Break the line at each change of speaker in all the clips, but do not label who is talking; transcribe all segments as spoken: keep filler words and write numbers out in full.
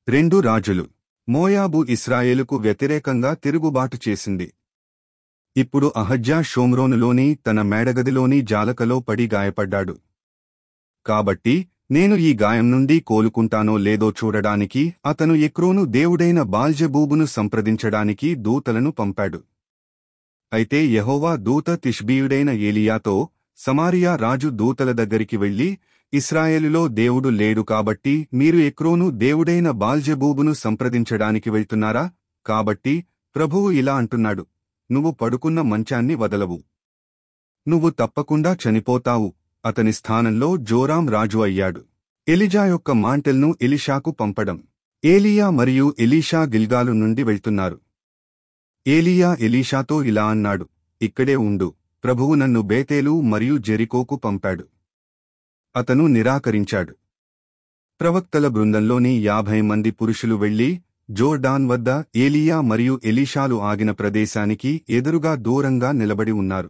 రెండు రాజులు. మోయాబు ఇశ్రాయేలుకు వ్యతిరేకంగా తిరుగుబాటు చేసింది. ఇప్పుడు అహజ్యా షోమ్రోనులోని తన మేడగదిలోని జాలకలో పడి గాయపడ్డాడు. కాబట్టి నేను ఈ గాయం నుండి కోలుకుంటానో లేదో చూడడానికి అతను ఎక్రోను దేవుడైన బాల్జెబూబును సంప్రదించడానికి దూతలను పంపాడు. అయితే యెహోవా దూత తిష్బీయుడైన ఏలీయాతో, సమారియా రాజు దూతల దగ్గరికి వెళ్లి, ఇశ్రాయేలులో దేవుడు లేడు కాబట్టి మీరు ఎక్రోను దేవుడైన బాల్జెబూబును సంప్రదించడానికి వెళ్తున్నారా? కాబట్టి ప్రభువు ఇలా అంటున్నాడు, నువ్వు పడుకున్న మంచాన్ని వదలవు. నువ్వు తప్పకుండా చనిపోతావు. అతని స్థానంలో జోరాం రాజు అయ్యాడు. ఎలిజా యొక్క మాంటెల్ను ఎలీషాకు పంపడం. ఏలీయా మరియు ఎలీషా గిల్గాలు నుండి వెళ్తున్నారు. ఏలీయా ఎలీషాతో ఇలా అన్నాడు, ఇక్కడే ఉండు, ప్రభువు నన్ను బేతేలు మరియు జెరికోకు పంపాడు. అతను నిరాకరించాడు. ప్రవక్తల బృందంలోని యాభై మంది పురుషులు వెళ్లి జోర్డాన్ వద్ద ఏలీయా మరియు ఎలీషాలు ఆగిన ప్రదేశానికి ఎదురుగా దూరంగా నిలబడి ఉన్నారు.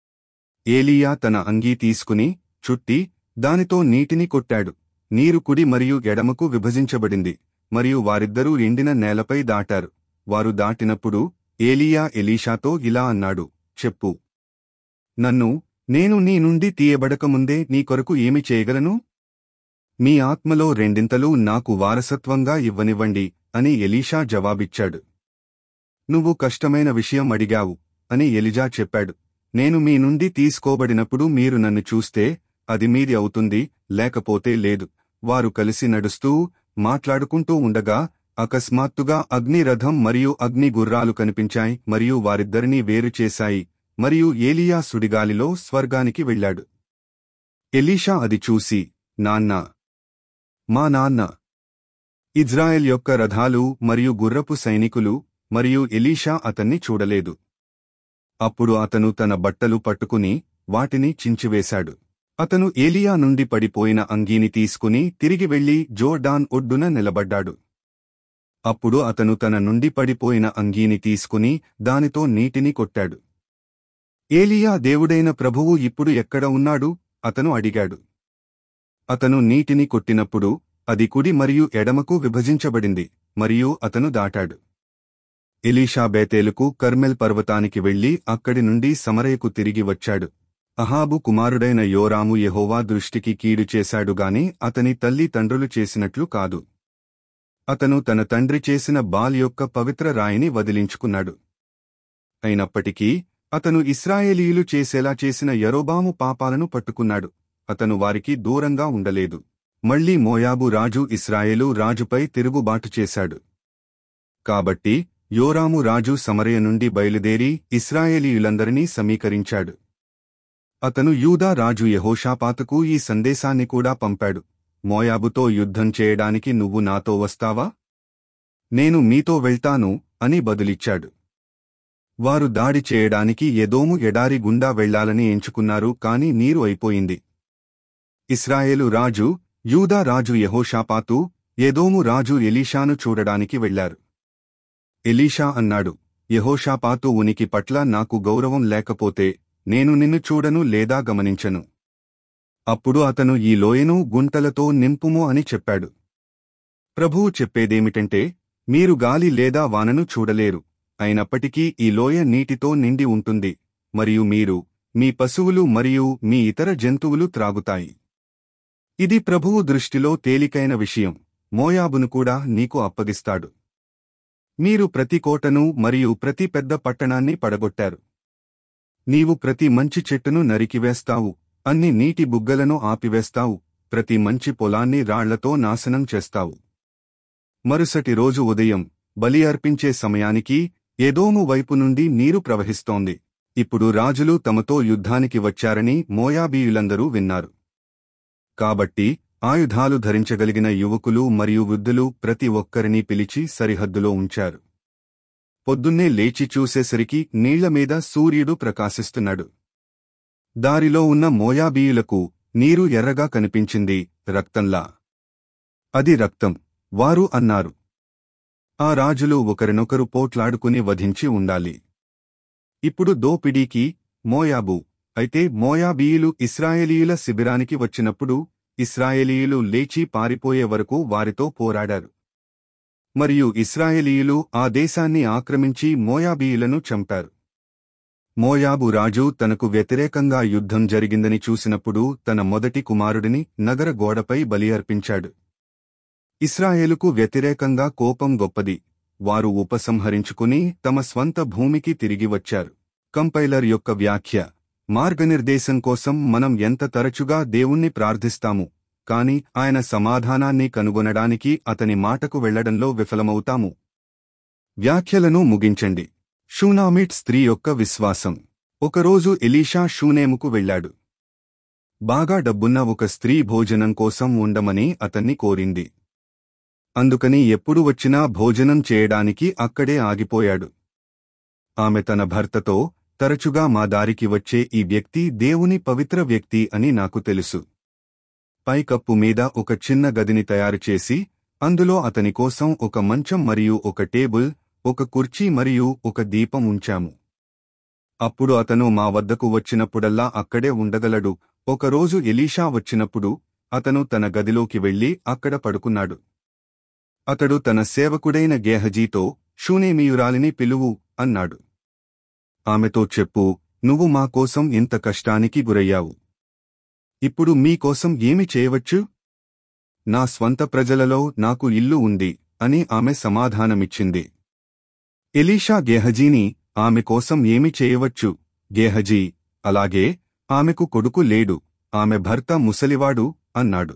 ఏలీయా తన అంగీ తీసుకుని చుట్టి దానితో నీటిని కొట్టాడు. నీరు కుడి మరియు ఎడమకు విభజించబడింది, మరియు వారిద్దరూ ఎండిన నేలపై దాటారు. వారు దాటినప్పుడు ఏలీయా ఎలీషాతో ఇలా అన్నాడు, చెప్పు, నన్ను నేను నీ నుండి తీయబడకముందే నీ కొరకు ఏమి చేయగలను? మీ ఆత్మలో రెండింతలు నాకు వారసత్వంగా ఇవ్వనివ్వండి అని ఎలీషా జవాబిచ్చాడు. నువ్వు కష్టమైన విషయం అడిగావు అని ఎలిజా చెప్పాడు. నేను మీ నుండి తీసుకోబడినప్పుడు మీరు నన్ను చూస్తే అది మీది అవుతుంది, లేకపోతే లేదు. వారు కలిసి నడుస్తూ మాట్లాడుకుంటూ ఉండగా అకస్మాత్తుగా అగ్నిరథం మరియు అగ్ని గుర్రాలు కనిపించాయి మరియు వారిద్దరినీ వేరు చేశాయి, మరియు ఏలీయా సుడిగాలిలో స్వర్గానికి వెళ్లాడు. ఎలీషా అది చూసి, నాన్నా, మా నాన్న! ఇజ్రాయెల్ యొక్క రథాలు మరియు గుర్రపు సైనికులు, మరియు ఎలీషా అతన్ని చూడలేదు. అప్పుడు అతను తన బట్టలు పట్టుకుని వాటిని చించివేశాడు. అతను ఏలీయా నుండి పడిపోయిన అంగీని తీసుకుని తిరిగి వెళ్లి జోర్డాన్ ఒడ్డున నిలబడ్డాడు. అప్పుడు అతను తన నుండి పడిపోయిన అంగీని తీసుకుని దానితో నీటిని కొట్టాడు. ఏలీయా దేవుడైన ప్రభువు ఇప్పుడు ఎక్కడ ఉన్నాడు? అతను అడిగాడు. అతను నీటిని కొట్టినప్పుడు అది కుడి మరియు ఎడమకు విభజించబడింది, మరియు అతను దాటాడు. ఎలీషా బేతేలుకు కర్మెల్ పర్వతానికి వెళ్లి అక్కడి నుండి సమరయకు తిరిగి వచ్చాడు. అహాబు కుమారుడైన యోరాము యెహోవా దృష్టికి కీడు చేశాడుగాని అతని తల్లి తండ్రులు చేసినట్లు కాదు. అతను తన తండ్రి చేసిన బాల్ యొక్క పవిత్ర రాయిని వదిలించుకున్నాడు. అయినప్పటికీ అతను ఇశ్రాయేలీయులు చేసేలా చేసిన యరొబాము పాపాలను పట్టుకున్నాడు. అతను వారికి దూరంగా ఉండలేదు. మళ్లీ మోయాబు రాజు ఇశ్రాయేలు రాజుపై తిరుగుబాటు చేశాడు. కాబట్టి యోరాము రాజు సమరయ నుండి బయలుదేరి ఇశ్రాయేలీయులందరినీ సమీకరించాడు. అతను యూదా రాజు యెహోషాపాతుకు ఈ సందేశాన్ని కూడా పంపాడు, మోయాబుతో యుద్ధం చేయడానికి నువ్వు నాతో వస్తావా? నేను మీతో వెళ్తాను అని బదులిచ్చాడు. వారు దాడి చేయడానికి ఎదోము ఎడారి గుండా వెళ్లాలని ఎంచుకున్నారు, కాని నీరు అయిపోయింది. ఇశ్రాయేలు రాజు, యూదా రాజు యెహోషాపాతు, ఎదోము రాజు ఎలీషాను చూడడానికి వెళ్లారు. ఎలీషా అన్నాడు, యెహోషాపాతు ఉనికి పట్ల నాకు గౌరవం లేకపోతే నేను నిన్ను చూడను లేదా గమనించను. అప్పుడు అతను ఈ లోయను గుంటలతో నింపుము అని చెప్పాడు. ప్రభువు చెప్పేదేమిటంటే, మీరు గాలి లేదా వానను చూడలేరు, అయినప్పటికీ ఈ లోయ నీటితో నిండి ఉంటుంది, మరియు మీరు, మీ పశువులు మరియు మీ ఇతర జంతువులు త్రాగుతాయి. ఇది ప్రభువు దృష్టిలో తేలికైన విషయం. మోయాబును కూడా నీకు అప్పగిస్తాడు. మీరు ప్రతి కోటను మరియు ప్రతి పెద్ద పట్టణాన్ని పడగొట్టారు. నీవు ప్రతి మంచి చెట్టును నరికివేస్తావు, అన్ని నీటి బుగ్గలను ఆపివేస్తావు, ప్రతి మంచి పొలాన్ని రాళ్లతో నాశనం చేస్తావు. మరుసటి రోజు ఉదయం బలి అర్పించే సమయానికి ఎదోము వైపు నుండి నీరు ప్రవహిస్తోంది. ఇప్పుడు రాజులు తమతో యుద్ధానికి వచ్చారని మోయాబీయులందరూ విన్నారు. కాబట్టి ఆయుధాలు ధరించగలిగిన యువకులు మరియు వృద్ధులు ప్రతి ఒక్కరినీ పిలిచి సరిహద్దులో ఉంచారు. పొద్దున్నే లేచి చూసేసరికి నీళ్లమీద సూర్యుడు ప్రకాశిస్తున్నాడు. దారిలో ఉన్న మోయాబీయులకు నీరు ఎర్రగా కనిపించింది, రక్తంలా. అది రక్తం, వారు అన్నారు. ఆ రాజులు ఒకరినొకరు పోట్లాడుకుని వధించి ఉండాలి. ఇప్పుడు దోపిడీకి మోయాబు. అయితే మోయాబీయులు ఇశ్రాయేలీయుల శిబిరానికి వచ్చినప్పుడు ఇశ్రాయేలీయులు లేచి పారిపోయే వరకు వారితో పోరాడారు. మరియు ఇశ్రాయేలీయులు ఆ దేశాన్ని ఆక్రమించి మోయాబీయులను చంపారు. మోయాబు రాజు తనకు వ్యతిరేకంగా యుద్ధం జరిగిందని చూసినప్పుడు తన మొదటి కుమారుడిని నగర గోడపై బలి అర్పించాడు. ఇశ్రాయేలుకు వ్యతిరేకంగా కోపం గొప్పది. వారు ఉపసంహరించుకుని తమ స్వంత భూమికి తిరిగి వచ్చారు. కంపైలర్ యొక్క వ్యాఖ్య: మార్గనిర్దేశం కోసం మనం ఎంత తరచుగా దేవుణ్ణి ప్రార్థిస్తాము, కాని ఆయన సమాధానాన్ని కనుగొనడానికి అతని మాటకు వెళ్లడంలో విఫలమవుతాము. వ్యాఖ్యలను ముగించండి. షూనామిట్ స్త్రీ యొక్క విశ్వాసం. ఒకరోజు ఎలీషా షూనేముకు వెళ్లాడు. బాగా డబ్బున్న ఒక స్త్రీ భోజనం కోసం ఉండమని అతన్ని కోరింది. అందుకని ఎప్పుడు వచ్చినా భోజనం చేయడానికి అక్కడే ఆగిపోయాడు. ఆమె తన భర్తతో, తరచుగా మా దారికి వచ్చే ఈ వ్యక్తి దేవుని పవిత్ర వ్యక్తి అని నాకు తెలుసు. పైకప్పు మీద ఒక చిన్న గదిని తయారుచేసి అందులో అతని కోసం ఒక మంచం మరియు ఒక టేబుల్, ఒక కుర్చీ మరియు ఒక దీపం ఉంచాము. అప్పుడు అతను మా వద్దకు వచ్చినప్పుడల్లా అక్కడే ఉండగలడు. ఒకరోజు ఎలీషా వచ్చినప్పుడు అతను తన గదిలోకి వెళ్లి అక్కడ పడుకున్నాడు. అతడు తన సేవకుడైన గేహజీతో, షూనేమీయురాలిని పిలువు అన్నాడు. ఆమెతో చెప్పు, నువ్వు మా కోసం ఇంత కష్టానికి గురయ్యావు. ఇప్పుడు మీకోసం ఏమి చేయవచ్చు? నా స్వంత ప్రజలలో నాకు ఇల్లు ఉంది అని ఆమె సమాధానమిచ్చింది. ఎలీషా గేహజీని, ఆమె కోసం ఏమి చేయవచ్చు? గేహజీ, అలాగే, ఆమెకు కొడుకు లేడు, ఆమె భర్త ముసలివాడు అన్నాడు.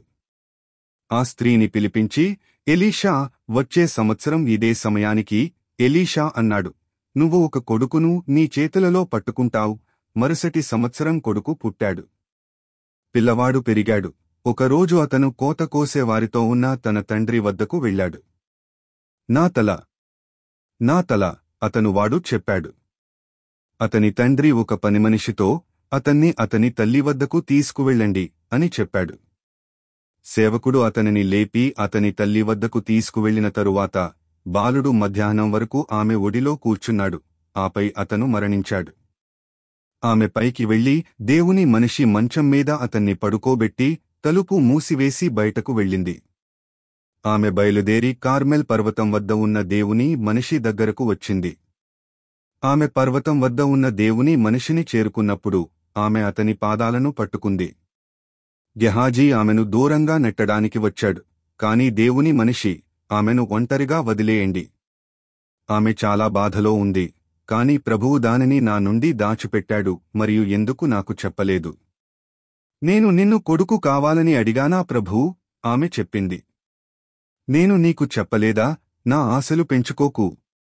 ఆ స్త్రీని పిలిపించి, ఎలీషా, వచ్చే సంవత్సరం ఇదే సమయానికి, ఎలీషా అన్నాడు, నువ్వు ఒక కొడుకును నీ చేతులలో పట్టుకుంటావు. మరుసటి సంవత్సరం కొడుకు పుట్టాడు. పిల్లవాడు పెరిగాడు. ఒకరోజు అతను కోత కోసేవారితో ఉన్న తన తండ్రి వద్దకు వెళ్లాడు. నా తల, నా తల, అతను వాడు చెప్పాడు. అతని తండ్రి ఒక పనిమనిషితో, అతన్ని అతని తల్లి వద్దకు తీసుకువెళ్ళండి అని చెప్పాడు. సేవకుడు అతనిని లేపి అతని తల్లి వద్దకు తీసుకువెళ్లిన తరువాత బాలుడు మధ్యాహ్నం వరకు ఆమె ఒడిలో కూర్చున్నాడు. ఆపై అతను మరణించాడు. ఆమె పైకి వెళ్లి దేవుని మనిషి మంచం మీద అతన్ని పడుకోబెట్టి తలుపు మూసివేసి బయటకు వెళ్ళింది. ఆమె బయలుదేరి కార్మెల్ పర్వతం వద్ద ఉన్న దేవుని మనిషి దగ్గరకు వచ్చింది. ఆమె పర్వతం వద్ద ఉన్న దేవుని మనిషిని చేరుకున్నప్పుడు ఆమె అతని పాదాలను పట్టుకుంది. గెహాజీ ఆమెను దూరంగా నెట్టడానికి వచ్చాడు. కాని దేవుని మనిషి, ఆమెను ఒంటరిగా వదిలేయండి. ఆమె చాలా బాధలో ఉంది, కాని ప్రభువు దానిని నా నుండి దాచిపెట్టాడు మరియు ఎందుకు నాకు చెప్పలేదు? నేను నిన్ను కొడుకు కావాలని అడిగానా ప్రభూ? ఆమె చెప్పింది. నేను నీకు చెప్పలేదా, నా ఆశలు పెంచుకోకు?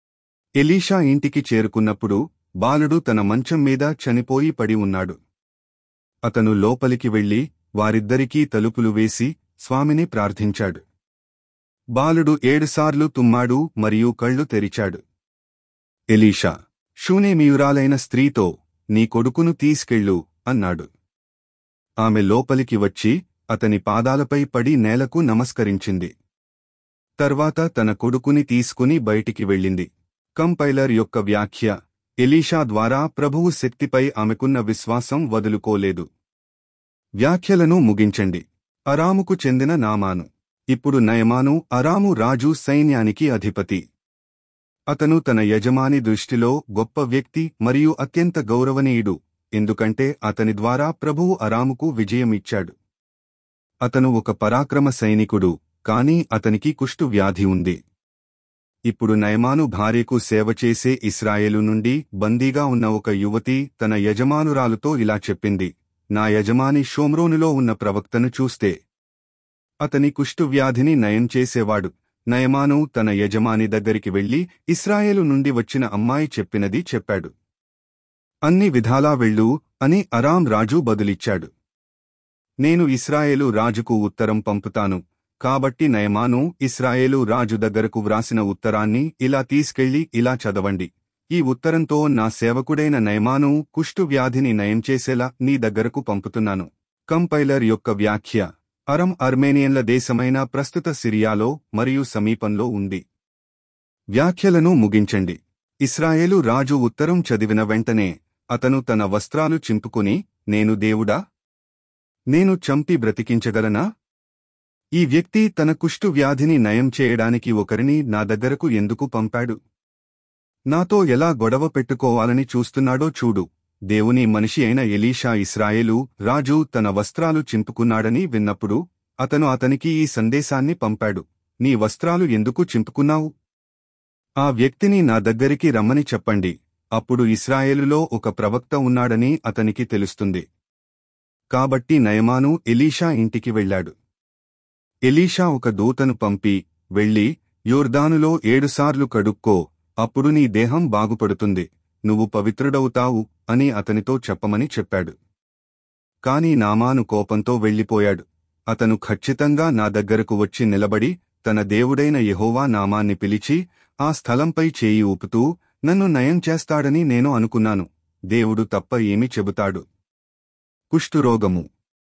ఎలీషా ఇంటికి చేరుకున్నప్పుడు బాలుడు తన మంచం మీద చనిపోయి పడి ఉన్నాడు. అతను లోపలికి వెళ్లి వారిద్దరికీ తలుపులు వేసి స్వామిని ప్రార్థించాడు. బాలుడు ఏడుసార్లు తుమ్మాడు మరియు కళ్ళు తెరిచాడు. ఎలీషా, షూనేమీయురాలైన స్త్రీతో, నీ కొడుకును తీసుకెళ్ళు అన్నాడు. ఆమె లోపలికి వచ్చి అతని పాదాలపై పడి నేలకు నమస్కరించింది. తర్వాత తన కొడుకుని తీసుకుని బయటికి వెళ్ళింది. కంపైలర్ యొక్క వ్యాఖ్య: ఎలీషా ద్వారా ప్రభువు శక్తిపై ఆమెకున్న విశ్వాసం వదులుకోలేదు. వ్యాఖ్యలను ముగించండి. అరాముకు చెందిన నామాను. ఇప్పుడు నయమాను అరాము రాజు సైన్యానికి అధిపతి. అతను తన యజమాని దృష్టిలో గొప్ప వ్యక్తి మరియు అత్యంత గౌరవనీయుడు, ఎందుకంటే అతని ద్వారా ప్రభువు అరాముకు విజయమిచ్చాడు. అతను ఒక పరాక్రమ సైనికుడు, కాని అతనికి కుష్టు వ్యాధి ఉంది. ఇప్పుడు నయమాను భార్యకు సేవ చేసే ఇశ్రాయేలు నుండి బందీగా ఉన్న ఒక యువతి తన యజమానురాలుతో ఇలా చెప్పింది: నా యజమాని షోమ్రోనులో ఉన్న ప్రవక్తను చూస్తే అతని కుష్టువ్యాధిని నయం చేసేవాడు. నయమాను తన యజమాని దగ్గరికి వెళ్లి ఇశ్రాయేలు నుండి వచ్చిన అమ్మాయి చెప్పినది చెప్పాడు. అన్ని విధాలా వెళ్ళు అని అరాం రాజు బదులిచ్చాడు. నేను ఇశ్రాయేలు రాజుకు ఉత్తరం పంపుతాను. కాబట్టి నయమాను ఇశ్రాయేలు రాజు దగ్గరకు వ్రాసిన ఉత్తరాన్ని ఇలా తీసుకెళ్లి ఇలా చదవండి: ఈ ఉత్తరంతో నా సేవకుడైన నయమాను కుష్టు వ్యాధిని నయం చేసేలా నీ దగ్గరకు పంపుతున్నాను. కంపైలర్ యొక్క వ్యాఖ్య: అరం అర్మేనియన్ల దేశమైన ప్రస్తుత సిరియాలో మరియు సమీపంలో ఉంది. వ్యాఖ్యలను ముగించండి. ఇశ్రాయేలు రాజు ఉత్తరం చదివిన వెంటనే అతను తన వస్త్రాలు చింపుకుని, నేను దేవుడా? నేను చంపి బ్రతికించగలనా? ఈ వ్యక్తి తన కుష్టు వ్యాధిని నయం చేయడానికి ఒకరిని నా దగ్గరకు ఎందుకు పంపాడు? నాతో ఎలా గొడవ పెట్టుకోవాలని చూస్తున్నాడో చూడు. దేవుని మనిషి అయిన ఎలీషా ఇశ్రాయేలు రాజు తన వస్త్రాలు చింపుకున్నాడని విన్నప్పుడు అతను అతనికి ఈ సందేశాన్ని పంపాడు. నీ వస్త్రాలు ఎందుకు చింపుకున్నావు? ఆ వ్యక్తిని నా దగ్గరికి రమ్మని చెప్పండి. అప్పుడు ఇశ్రాయేలులో ఒక ప్రవక్త ఉన్నాడని అతనికి తెలుస్తుంది. కాబట్టి నయమాను ఎలీషా ఇంటికి వెళ్ళాడు. ఎలీషా ఒక దూతను పంపి, వెళ్ళి యోర్దానులో ఏడుసార్లు కడుక్కో, అప్పుడు నీ దేహం బాగుపడుతుంది, నువ్వు పవిత్రుడవుతావు అని అతనితో చెప్పమని చెప్పాడు. కాని నామాను కోపంతో వెళ్ళిపోయాడు. అతను ఖచ్చితంగా నా దగ్గరకు వచ్చి నిలబడి తన దేవుడైన యెహోవా నామాన్ని పిలిచి ఆ స్థలంపై చేయి ఊపుతూ నన్ను నయం చేస్తాడని నేను అనుకున్నాను. దేవుడు తప్ప ఏమి చెబుతాడు? కుష్ఠురోగము.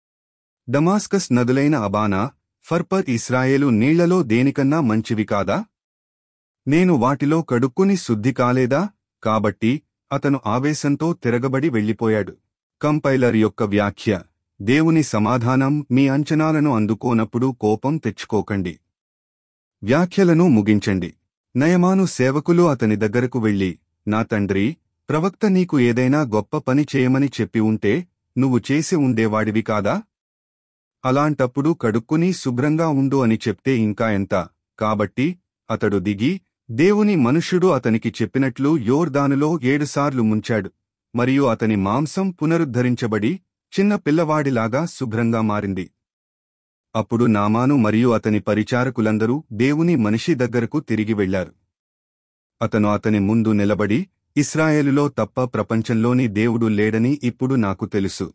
డమాస్కస్ నదులైన అబానా, ఫర్పర్ ఇశ్రాయేలు నీళ్లలో దేనికన్నా మంచివి కాదా? నేను వాటిలో కడుక్కుని శుద్ధి కాలేదా? కాబట్టి అతను ఆవేశంతో తిరగబడి వెళ్ళిపోయాడు. కంపైలర్ యొక్క వ్యాఖ్య: దేవుని సమాధానం మీ అంచనాలను అందుకోనప్పుడు కోపం తెచ్చుకోకండి. వ్యాఖ్యలను ముగించండి. నయమాను సేవకులు అతని దగ్గరకు వెళ్ళి, నా తండ్రి, ప్రవక్త నీకు ఏదైనా గొప్ప పని చేయమని చెప్పి ఉంటే నువ్వు చేసి ఉండేవాడివి కాదా? అలాంటప్పుడు కడుక్కుని శుభ్రంగా ఉండు అని చెప్తే ఇంకా ఎంత? కాబట్టి అతడు దిగి దేవుని మనుష్యుడు అతనికి చెప్పినట్లు యోర్దానులో ఏడుసార్లు ముంచాడు, మరియు అతని మాంసం పునరుద్ధరించబడి చిన్న పిల్లవాడిలాగా శుభ్రంగా మారింది. అప్పుడు నామాను మరియు అతని పరిచారకులందరూ దేవుని మనిషి దగ్గరకు తిరిగి వెళ్లారు. అతను అతని ముందు నిలబడి, ఇశ్రాయేలులో తప్ప ప్రపంచంలోని దేవుడు లేడని ఇప్పుడు నాకు తెలుసు.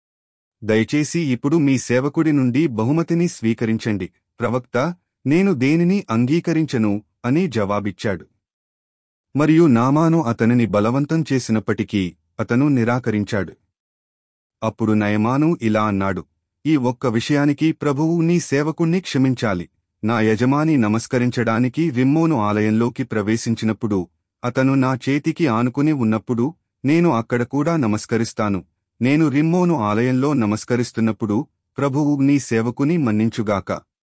దయచేసి ఇప్పుడు మీ సేవకుడి నుండి బహుమతిని స్వీకరించండి. ప్రవక్త, నేను దేనిని అంగీకరించను అని జవాబిచ్చాడు. మరియు నామాను అతనిని బలవంతం చేసినప్పటికీ అతను నిరాకరించాడు. అప్పుడు నయమాను ఇలా అన్నాడు, ఈ ఒక్క విషయానికి ప్రభువు నీ సేవకుణ్ణి క్షమించాలి. నా యజమాని నమస్కరించడానికి రిమ్మోను ఆలయంలోకి ప్రవేశించినప్పుడు అతను నా చేతికి ఆనుకుని ఉన్నప్పుడు నేను అక్కడ కూడా నమస్కరిస్తాను. నేను రిమ్మోను ఆలయంలో నమస్కరిస్తున్నప్పుడు ప్రభువు నీ సేవకుని మన్నించుగాక.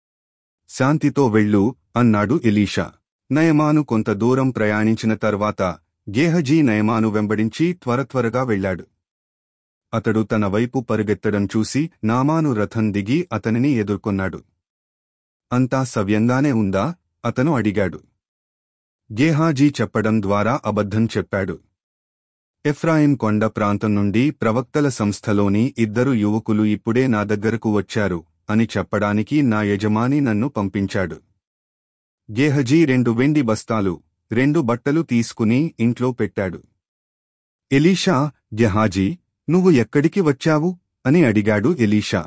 శాంతితో వెళ్ళు అన్నాడు ఎలీషా. నయమాను కొంత దూరం ప్రయాణించిన తర్వాత గేహజీ నయమాను వెంబడించి త్వరత్వరగా వెళ్లాడు. అతడు తన వైపు పరుగెత్తడం చూసి నామాను రథం దిగి అతనిని ఎదుర్కొన్నాడు. అంతా సవ్యంగానే ఉందా? అతను అడిగాడు. గేహాజీ చెప్పడం ద్వారా అబద్ధం చెప్పాడు. ఎఫ్రాయిం కొండ ప్రాంతం నుండి ప్రవక్తల సంస్థలోని ఇద్దరు యువకులు ఇప్పుడే నా దగ్గరకు వచ్చారు అని చెప్పడానికి నా యజమాని నన్ను పంపించాడు. గేహజీ రెండు వెండి బస్తాలు, రెండు బట్టలు తీసుకుని ఇంట్లో పెట్టాడు. ఎలీషా, గెహాజీ, నువ్వు ఎక్కడికి వచ్చావు అని అడిగాడు ఎలీషా.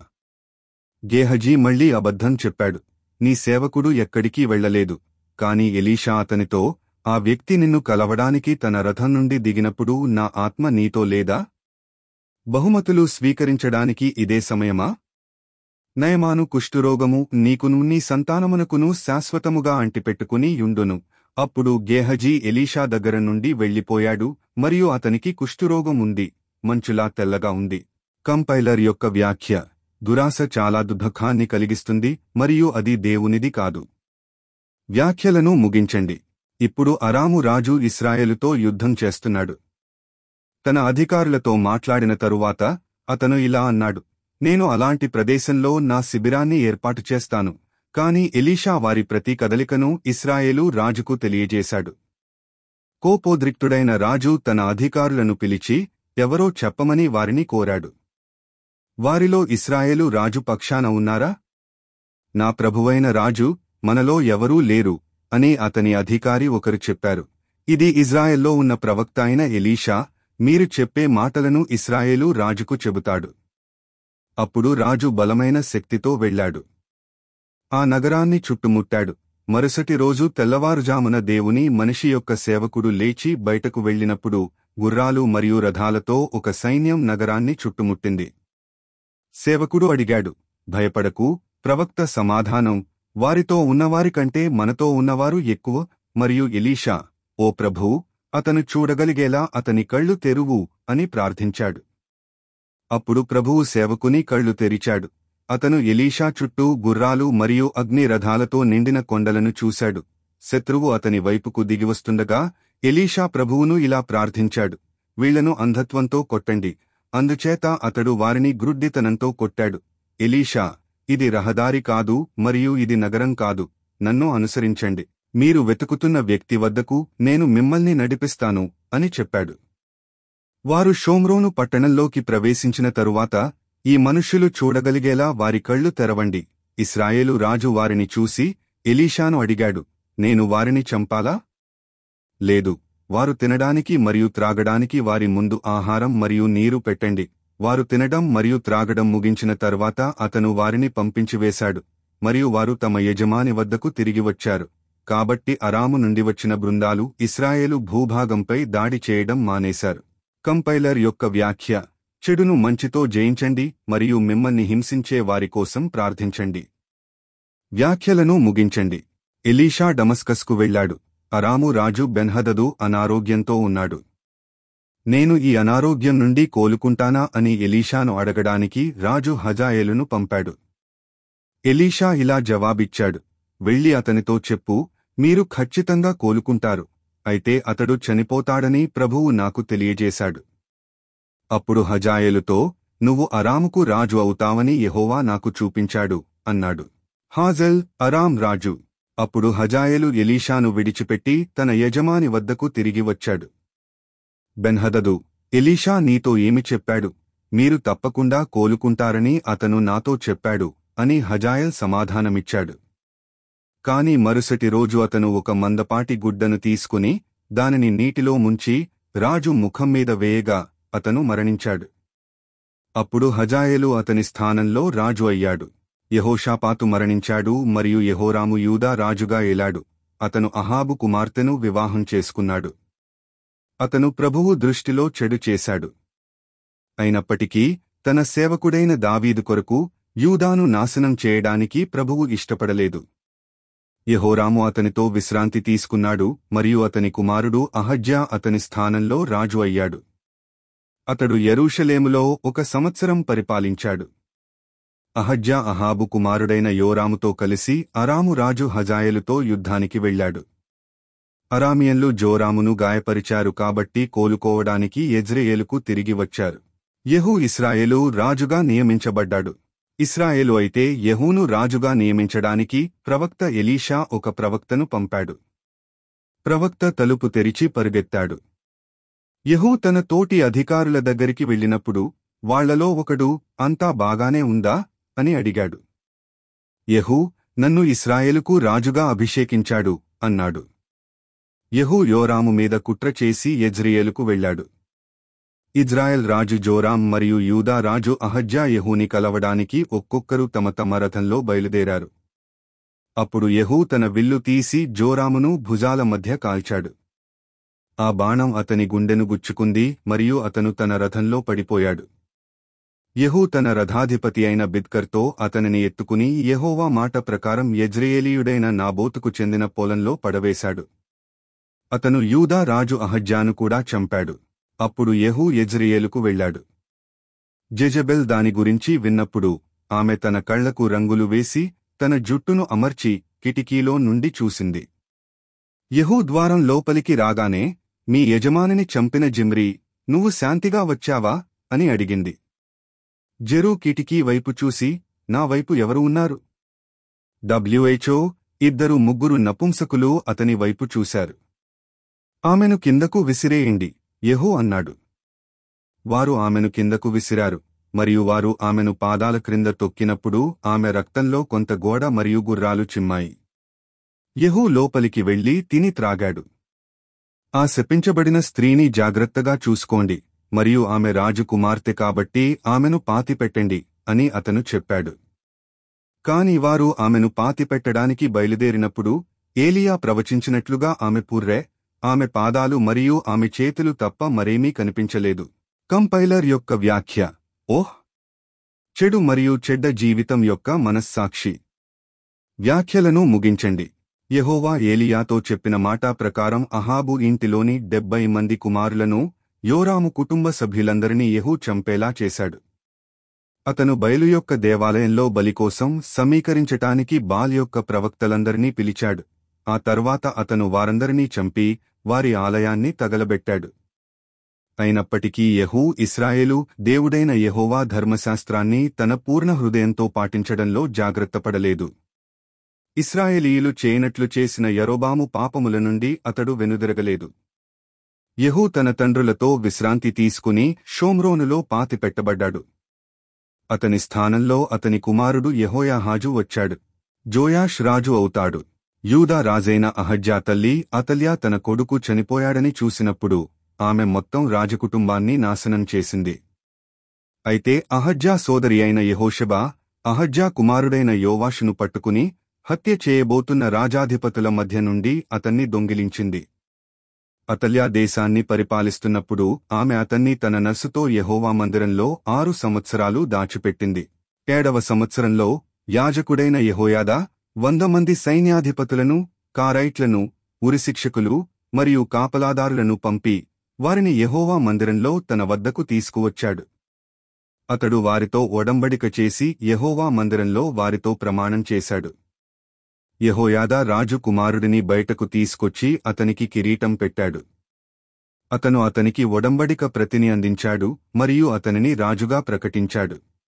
గేహజీ మళ్లీ అబద్ధం చెప్పాడు. నీ సేవకుడు ఎక్కడికి వెళ్లలేదు. కాని ఎలీషా అతనితో, ఆ వ్యక్తి నిన్ను కలవడానికి తన రథం నుండి దిగినప్పుడు నా ఆత్మ నీతో లేదా? బహుమతులు స్వీకరించడానికి ఇదే సమయమా? నయమాను కుష్ఠురోగము నీకును నీ సంతానమునకును శాశ్వతముగా అంటిపెట్టుకుని యుండును. అప్పుడు గేహజీ ఎలీషా దగ్గర నుండి వెళ్లిపోయాడు మరియు అతనికి కుష్ఠురోగం ఉంది, మంచులా తెల్లగా ఉంది. కంపైలర్ యొక్క వ్యాఖ్య: దురాశ చాలా దుఃఖాన్ని కలిగిస్తుంది మరియు అది దేవునిది కాదు. వ్యాఖ్యలను ముగించండి. ఇప్పుడు అరాము రాజు ఇశ్రాయేలుతో యుద్ధం చేస్తున్నాడు. తన అధికారులతో మాట్లాడిన తరువాత అతను ఇలా అన్నాడు, నేను అలాంటి ప్రదేశంలో నా శిబిరాన్ని ఏర్పాటు చేస్తాను. కాని ఎలీషా వారి ప్రతి కదలికను ఇశ్రాయేలు రాజుకు తెలియజేశాడు. కోపోద్రిక్తుడైన రాజు తన అధికారులను పిలిచి ఎవరో చెప్పమని వారిని కోరాడు. వారిలో ఇశ్రాయేలు రాజు పక్షాన ఉన్నారా? నా ప్రభువైన రాజు, మనలో ఎవరూ లేరు అని అతని అధికారి ఒకరు చెప్పారు. ఇది ఇజ్రాయెల్లో ఉన్న ప్రవక్త అయిన ఎలీషా, మీరు చెప్పే మాటలను ఇశ్రాయేలు రాజుకు చెబుతాడు. అప్పుడు రాజు బలమైన శక్తితో వెళ్లాడు. ఆ నగరాన్ని చుట్టుముట్టాడు. మరుసటి రోజు తెల్లవారుజామున దేవుని మనిషి యొక్క సేవకుడు లేచి బయటకు వెళ్లినప్పుడు గుర్రాలు మరియు రథాలతో ఒక సైన్యం నగరాన్ని చుట్టుముట్టింది. సేవకుడు అడిగాడు, భయపడకు. ప్రవక్త సమాధానం, వారితో ఉన్నవారికంటే మనతో ఉన్నవారు ఎక్కువ. మరియు ఎలీషా, ఓ ప్రభూ, అతను చూడగలిగేలా అతని కళ్ళు తెరువు అని ప్రార్థించాడు. అప్పుడు ప్రభువు సేవకుని కళ్ళు తెరిచాడు. అతను ఎలీషా చుట్టూ గుర్రాలు మరియు అగ్ని రథాలతో నిండిన కొండలను చూశాడు. శత్రువు అతని వైపుకు దిగివస్తుండగా ఎలీషా ప్రభువును ఇలా ప్రార్థించాడు, వీళ్లను అంధత్వంతో కొట్టండి. అందుచేత అతడు వారిని గ్రుడ్డితనంతో కొట్టాడు. ఎలీషా, ఇది రహదారి కాదు మరియు ఇది నగరం కాదు, నన్ను అనుసరించండి. మీరు వెతుకుతున్న వ్యక్తి వద్దకు నేను మిమ్మల్ని నడిపిస్తాను అని చెప్పాడు. వారు షోమ్రోను పట్టణంలోకి ప్రవేశించిన తరువాత, ఈ మనుష్యులు చూడగలిగేలా వారి కళ్ళు తెరవండి. ఇశ్రాయేలు రాజు వారిని చూసి ఎలీషాను అడిగాడు, నేను వారిని చంపాలా? లేదు, వారు తినడానికి మరియు త్రాగడానికి వారి ముందు ఆహారం మరియు నీరు పెట్టండి. వారు తినడం మరియు త్రాగడం ముగించిన తర్వాత అతను వారిని పంపించివేశాడు, మరియు వారు తమ యజమాని వద్దకు తిరిగి వచ్చారు. కాబట్టి అరాము నుండి వచ్చిన బృందాలు ఇశ్రాయేలు భూభాగంపై దాడి చేయడం మానేశారు. కంపైలర్ యొక్క వ్యాఖ్య: చెడును మంచితో జయించండి మరియు మిమ్మల్ని హింసించే వారికోసం ప్రార్థించండి. వ్యాఖ్యలను ముగించండి. ఎలీషా డమస్కస్కు వెళ్లాడు. అరాము రాజు బెన్హదదు అనారోగ్యంతో ఉన్నాడు. నేను ఈ అనారోగ్యం నుండి కోలుకుంటానా అని ఎలీషాను అడగడానికి రాజు హజాయేలును పంపాడు. ఎలీషా ఇలా జవాబిచ్చాడు, వెళ్లి అతనితో చెప్పు, మీరు ఖచ్చితంగా కోలుకుంటారు, అయితే అతడు చనిపోతాడని ప్రభువు నాకు తెలియజేశాడు. అప్పుడు హజాయేలుతో, నువ్వు అరాముకు రాజు అవుతావని యెహోవా నాకు చూపించాడు అన్నాడు. హాజల్ అరాం రాజు. అప్పుడు హజాయేలు ఎలీషాను విడిచిపెట్టి తన యజమాని వద్దకు తిరిగి వచ్చాడు. బెన్హదదు, ఎలీషా నీతో ఏమి చెప్పాడు? మీరు తప్పకుండా కోలుకుంటారని అతను నాతో చెప్పాడు అని హజాయేల్ సమాధానమిచ్చాడు. కాని మరుసటి రోజు అతను ఒక మందపాటి గుడ్డను తీసుకుని దానిని నీటిలో ముంచి రాజు ముఖం మీద వేయగా అతను మరణించాడు. అప్పుడు హజాయేలు అతని స్థానంలో రాజు అయ్యాడు. యెహోషాపాతు మరణించాడు మరియు యెహోరాము యూదా రాజుగా ఏలాడు. అతను అహాబు కుమార్తెను వివాహం చేసుకున్నాడు. అతను ప్రభువు దృష్టిలో చెడు చేశాడు. అయినప్పటికీ తన సేవకుడైన దావీదు కొరకు యూదాను నాశనం చేయడానికి ప్రభువు ఇష్టపడలేదు. యెహోరాము అతనితో విశ్రాంతి తీసుకున్నాడు మరియు అతని కుమారుడు అహజ్యా అతని స్థానంలో రాజు అయ్యాడు. అతడు యెరూషలేములో ఒక సంవత్సరం పరిపాలించాడు. అహజ్యా అహాబు కుమారుడైన యోరాముతో కలిసి అరాము రాజు హజాయేలుతో యుద్ధానికి వెళ్లాడు. అరామియన్లు జోరామును గాయపరిచారు కాబట్టి కోలుకోవడానికి యెజ్రెయేలుకు తిరిగి వచ్చారు. యెహూ ఇశ్రాయేలు రాజుగా నియమించబడ్డాడు. ఇశ్రాయేలు అయితే యెహూను రాజుగా నియమించడానికి ప్రవక్త ఎలీషా ఒక ప్రవక్తను పంపాడు. ప్రవక్త తలుపు తెరిచి పరుగెత్తాడు. యెహూ తన తోటి అధికారుల దగ్గరికి వెళ్ళినప్పుడు వాళ్లలో ఒకడు, అంతా బాగానే ఉందా అని అడిగాడు. యెహూ, నన్ను ఇశ్రాయేలుకు రాజుగా అభిషేకించాడు అన్నాడు. యెహూ యోరాము మీద కుట్ర చేసి యెజ్రెయేలుకు వెళ్లాడు. ఇజ్రాయెల్ రాజు జోరాం మరియు యూదా రాజు అహజ్యా యెహూని కలవడానికి ఒక్కొక్కరు తమ తమ రథంలో బయలుదేరారు. అప్పుడు యెహూ తన విల్లు తీసి జోరామును భుజాల మధ్య కాల్చాడు. ఆ బాణం అతని గుండెను గుచ్చుకుంది మరియు అతను తన రథంలో పడిపోయాడు. యెహూ తన రథాధిపతి అయిన బిద్కర్తో అతనిని ఎత్తుకుని యెహోవా మాట ప్రకారం యెజ్రెయేలీయుడైన నాబోతుకు చెందిన పొలంలో పడవేశాడు. అతను యూదా రాజు అహజ్యాను కూడా చంపాడు. అప్పుడు యెహూ యెజ్రెయేలుకు వెళ్లాడు. జెజెబెల్ దాని గురించి విన్నప్పుడు ఆమె తన కళ్లకు రంగులు వేసి తన జుట్టును అమర్చి కిటికీలో నుండి చూసింది. యెహూ ద్వారం లోపలికి రాగానే, మీ యజమానిని చంపిన జిమ్రీ, నువ్వు శాంతిగా వచ్చావా అని అడిగింది. జెరు కిటికీ వైపు చూసి, నా వైపు ఎవరు ఉన్నారు? డబ్ల్యూహెచ్ఓ ఇద్దరు ముగ్గురు నపుంసకులు అతని వైపు చూశారు. ఆమెను కిందకు విసిరేయండి, యెహూ అన్నాడు. వారు ఆమెను కిందకు విసిరారు, మరియు వారు ఆమెను పాదాల క్రింద తొక్కినప్పుడు ఆమె రక్తంలో కొంత గోడ మరియు గుర్రాలు చిమ్మాయి. యెహూ లోపలికి వెళ్లి తిని త్రాగాడు. ఆ శపించబడిన స్త్రీని జాగ్రత్తగా చూసుకోండి, మరియు ఆమె రాజు కుమార్తె కాబట్టి ఆమెను పాతిపెట్టండి అని అతను చెప్పాడు. కాని వారు ఆమెను పాతిపెట్టడానికి బయలుదేరినప్పుడు ఏలియా ప్రవచించినట్లుగా ఆమె పుర్రె, ఆమె పాదాలు మరియు ఆమె చేతులు తప్ప మరేమీ కనిపించలేదు. కంపైలర్ యొక్క వ్యాఖ్య: ఓహ్! చెడు మరియు చెడ్డ జీవితం యొక్క మనస్సాక్షి. వ్యాఖ్యలను ముగించండి. యెహోవా ఏలియాతో చెప్పిన మాట ప్రకారం అహాబు ఇంటిలోని డెబ్బై మంది కుమారులను, యోరాము కుటుంబ సభ్యులందరినీ యెహూ చంపేలా చేశాడు. అతను బయలు యొక్క దేవాలయంలో బలి కోసం సమీకరించటానికి బాల్ యొక్క ప్రవక్తలందరినీ పిలిచాడు. ఆ తర్వాత అతను వారందరినీ చంపి వారి ఆలయాన్ని తగలబెట్టాడు. అయినప్పటికీ యెహూ ఇశ్రాయేలు దేవుడైన యెహోవా ధర్మశాస్త్రాన్ని తన పూర్ణ హృదయంతో పాటించడంలో జాగ్రత్తపడలేదు. ఇశ్రాయేలీయులు చేయనట్లు చేసిన యరొబాము పాపముల నుండి అతడు వెనుదిరగలేదు. యెహూ తన తండ్రులతో విశ్రాంతి తీసుకుని షోమ్రోనులో పాతిపెట్టబడ్డాడు. అతని స్థానంలో అతని కుమారుడు యెహోయాహాజు వచ్చాడు. జోయాష్ రాజు అవుతాడు. యూదా రాజైన అహజ్యా తల్లి అతల్యా తన కొడుకు చనిపోయాడని చూసినప్పుడు ఆమె మొత్తం రాజకుటుంబాన్ని నాశనం చేసింది. అయితే అహజ్యా సోదరి అయిన యెహోషబా అహజ్యా కుమారుడైన యోవాషును పట్టుకుని హత్య చేయబోతున్న రాజాధిపతుల మధ్య నుండి అతన్ని దొంగిలించింది. అతల్యా దేశాన్ని పరిపాలిస్తున్నప్పుడు ఆమె అతన్ని తన నర్సుతో యెహోవా మందిరంలో ఆరు సంవత్సరాలు దాచిపెట్టింది. ఏడవ సంవత్సరంలో యాజకుడైన యెహోయాదా వంద మంది సైన్యాధిపతులను, కారైట్లను, ఉరిశిక్షకులు మరియు కాపలాదారులను పంపి వారిని యెహోవా మందిరంలో తన వద్దకు తీసుకువచ్చాడు. అతడు వారితో ఒడంబడిక చేసి యెహోవా మందిరంలో వారితో ప్రమాణం చేశాడు. యెహోయాదా రాజు కుమారుడిని బయటకు తీసుకొచ్చి అతనికి కిరీటం పెట్టాడు. అతను అతనికి ఒడంబడిక ప్రతిని అందించాడు మరియు అతనిని రాజుగా ప్రకటించాడు.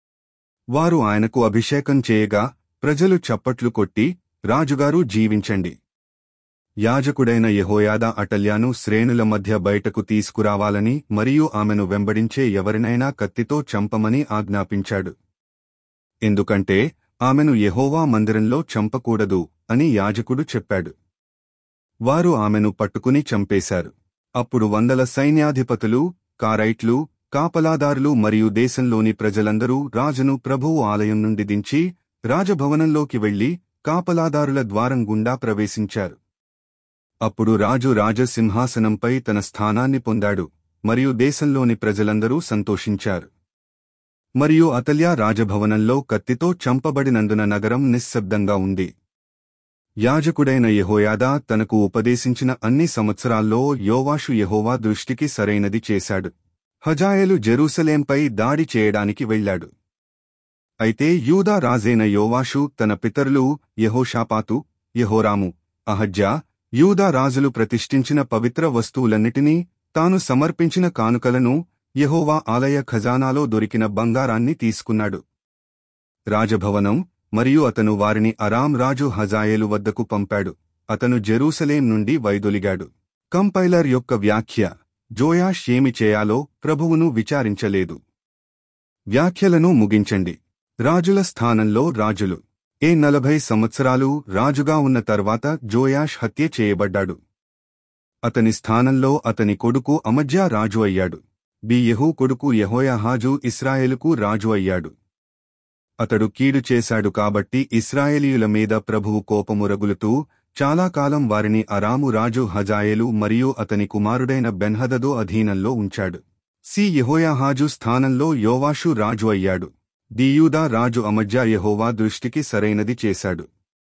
వారు ఆయనకు అభిషేకం చేయగా ప్రజలు చప్పట్లు కొట్టి, రాజుగారు జీవించండి. యాజకుడైన యెహోయాదా అటల్యాను శ్రేణుల మధ్య బయటకు తీసుకురావాలని మరియు ఆమెను వెంబడించే ఎవరినైనా కత్తితో చంపమని ఆజ్ఞాపించాడు. ఎందుకంటే ఆమెను యెహోవా మందిరంలో చంపకూడదు అని యాజకుడు చెప్పాడు. వారు ఆమెను పట్టుకుని చంపేశారు. అప్పుడు వందల సైన్యాధిపతులు, కారైట్లు, కాపలాదారులు మరియు దేశంలోని ప్రజలందరూ రాజును ప్రభువు ఆలయం నుండి దించి రాజభవనంలోకి వెళ్లి కాపలాదారుల ద్వారం గుండా ప్రవేశించారు. అప్పుడు రాజు రాజసింహాసనంపై తన స్థానాన్ని పొందాడు మరియు దేశంలోని ప్రజలందరూ సంతోషించారు. మరియు అతల్యా రాజభవనంలో కత్తితో చంపబడినందున నగరం నిశ్శబ్దంగా ఉంది. యాజకుడైన యెహోయాదా తనకు ఉపదేశించిన అన్ని సంవత్సరాల్లో యోవాషు యెహోవా దృష్టికి సరైనది చేశాడు. హజాయేలు జెరూసలేంపై దాడి చేయడానికి వెళ్లాడు. అయితే యూదా రాజైన యోవాషు తన పితరులు యెహోషాపాతు, యెహోరాము, అహజ్యా, యూదా రాజులు ప్రతిష్ఠించిన పవిత్ర వస్తువులన్నిటినీ, తాను సమర్పించిన కానుకలను, యెహోవా ఆలయ ఖజానాలో దొరికిన బంగారాన్ని తీసుకున్నాడు. రాజభవనం మరియు అతను వారిని అరాం రాజు హజాయేలు వద్దకు పంపాడు. అతను జెరూసలేం నుండి వైదొలిగాడు. కంపైలర్ యొక్క వ్యాఖ్య: జోయాష్ ఏమి చేయాలో ప్రభువును విచారించలేదు. వ్యాఖ్యలను ముగించండి. రాజుల స్థానంలో రాజులు. ఏ నలభై సంవత్సరాలు రాజుగా ఉన్న తర్వాత జోయాష్ హత్య చేయబడ్డాడు. అతని స్థానంలో అతని కొడుకు అమజ్యా రాజు అయ్యాడు. బి యెహూ కొడుకు యెహోయాహాజు ఇశ్రాయేలుకు రాజు అయ్యాడు. అతడు కీడు చేశాడు కాబట్టి ఇశ్రాయేలీయుల మీద ప్రభువు కోపము రగులుతూ చాలా కాలం వారిని అరాము రాజు హజాయేలు మరియు అతని కుమారుడైన బెన్హదదు అధీనంలో ఉంచాడు. సి యెహోయాహాజు స్థానంలో యోవాషు రాజు అయ్యాడు. దియూదా రాజు అమజ్యా యెహోవా దృష్టికి సరైనది చేశాడు.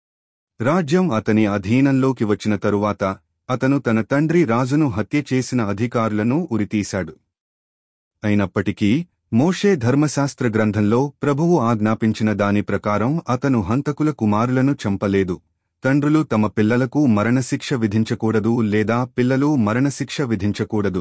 రాజ్యం అతని అధీనంలోకి వచ్చిన తరువాత అతను తన తండ్రి రాజును హత్య చేసిన అధికారులను ఉరితీశాడు. అయినప్పటికీ మోషే ధర్మశాస్త్ర గ్రంథంలో ప్రభువు ఆజ్ఞాపించిన దాని ప్రకారం అతను హంతకుల కుమారులను చంపలేదు. తండ్రులు తమ పిల్లలకు మరణశిక్ష విధించకూడదు లేదా పిల్లలు మరణశిక్ష విధించకూడదు.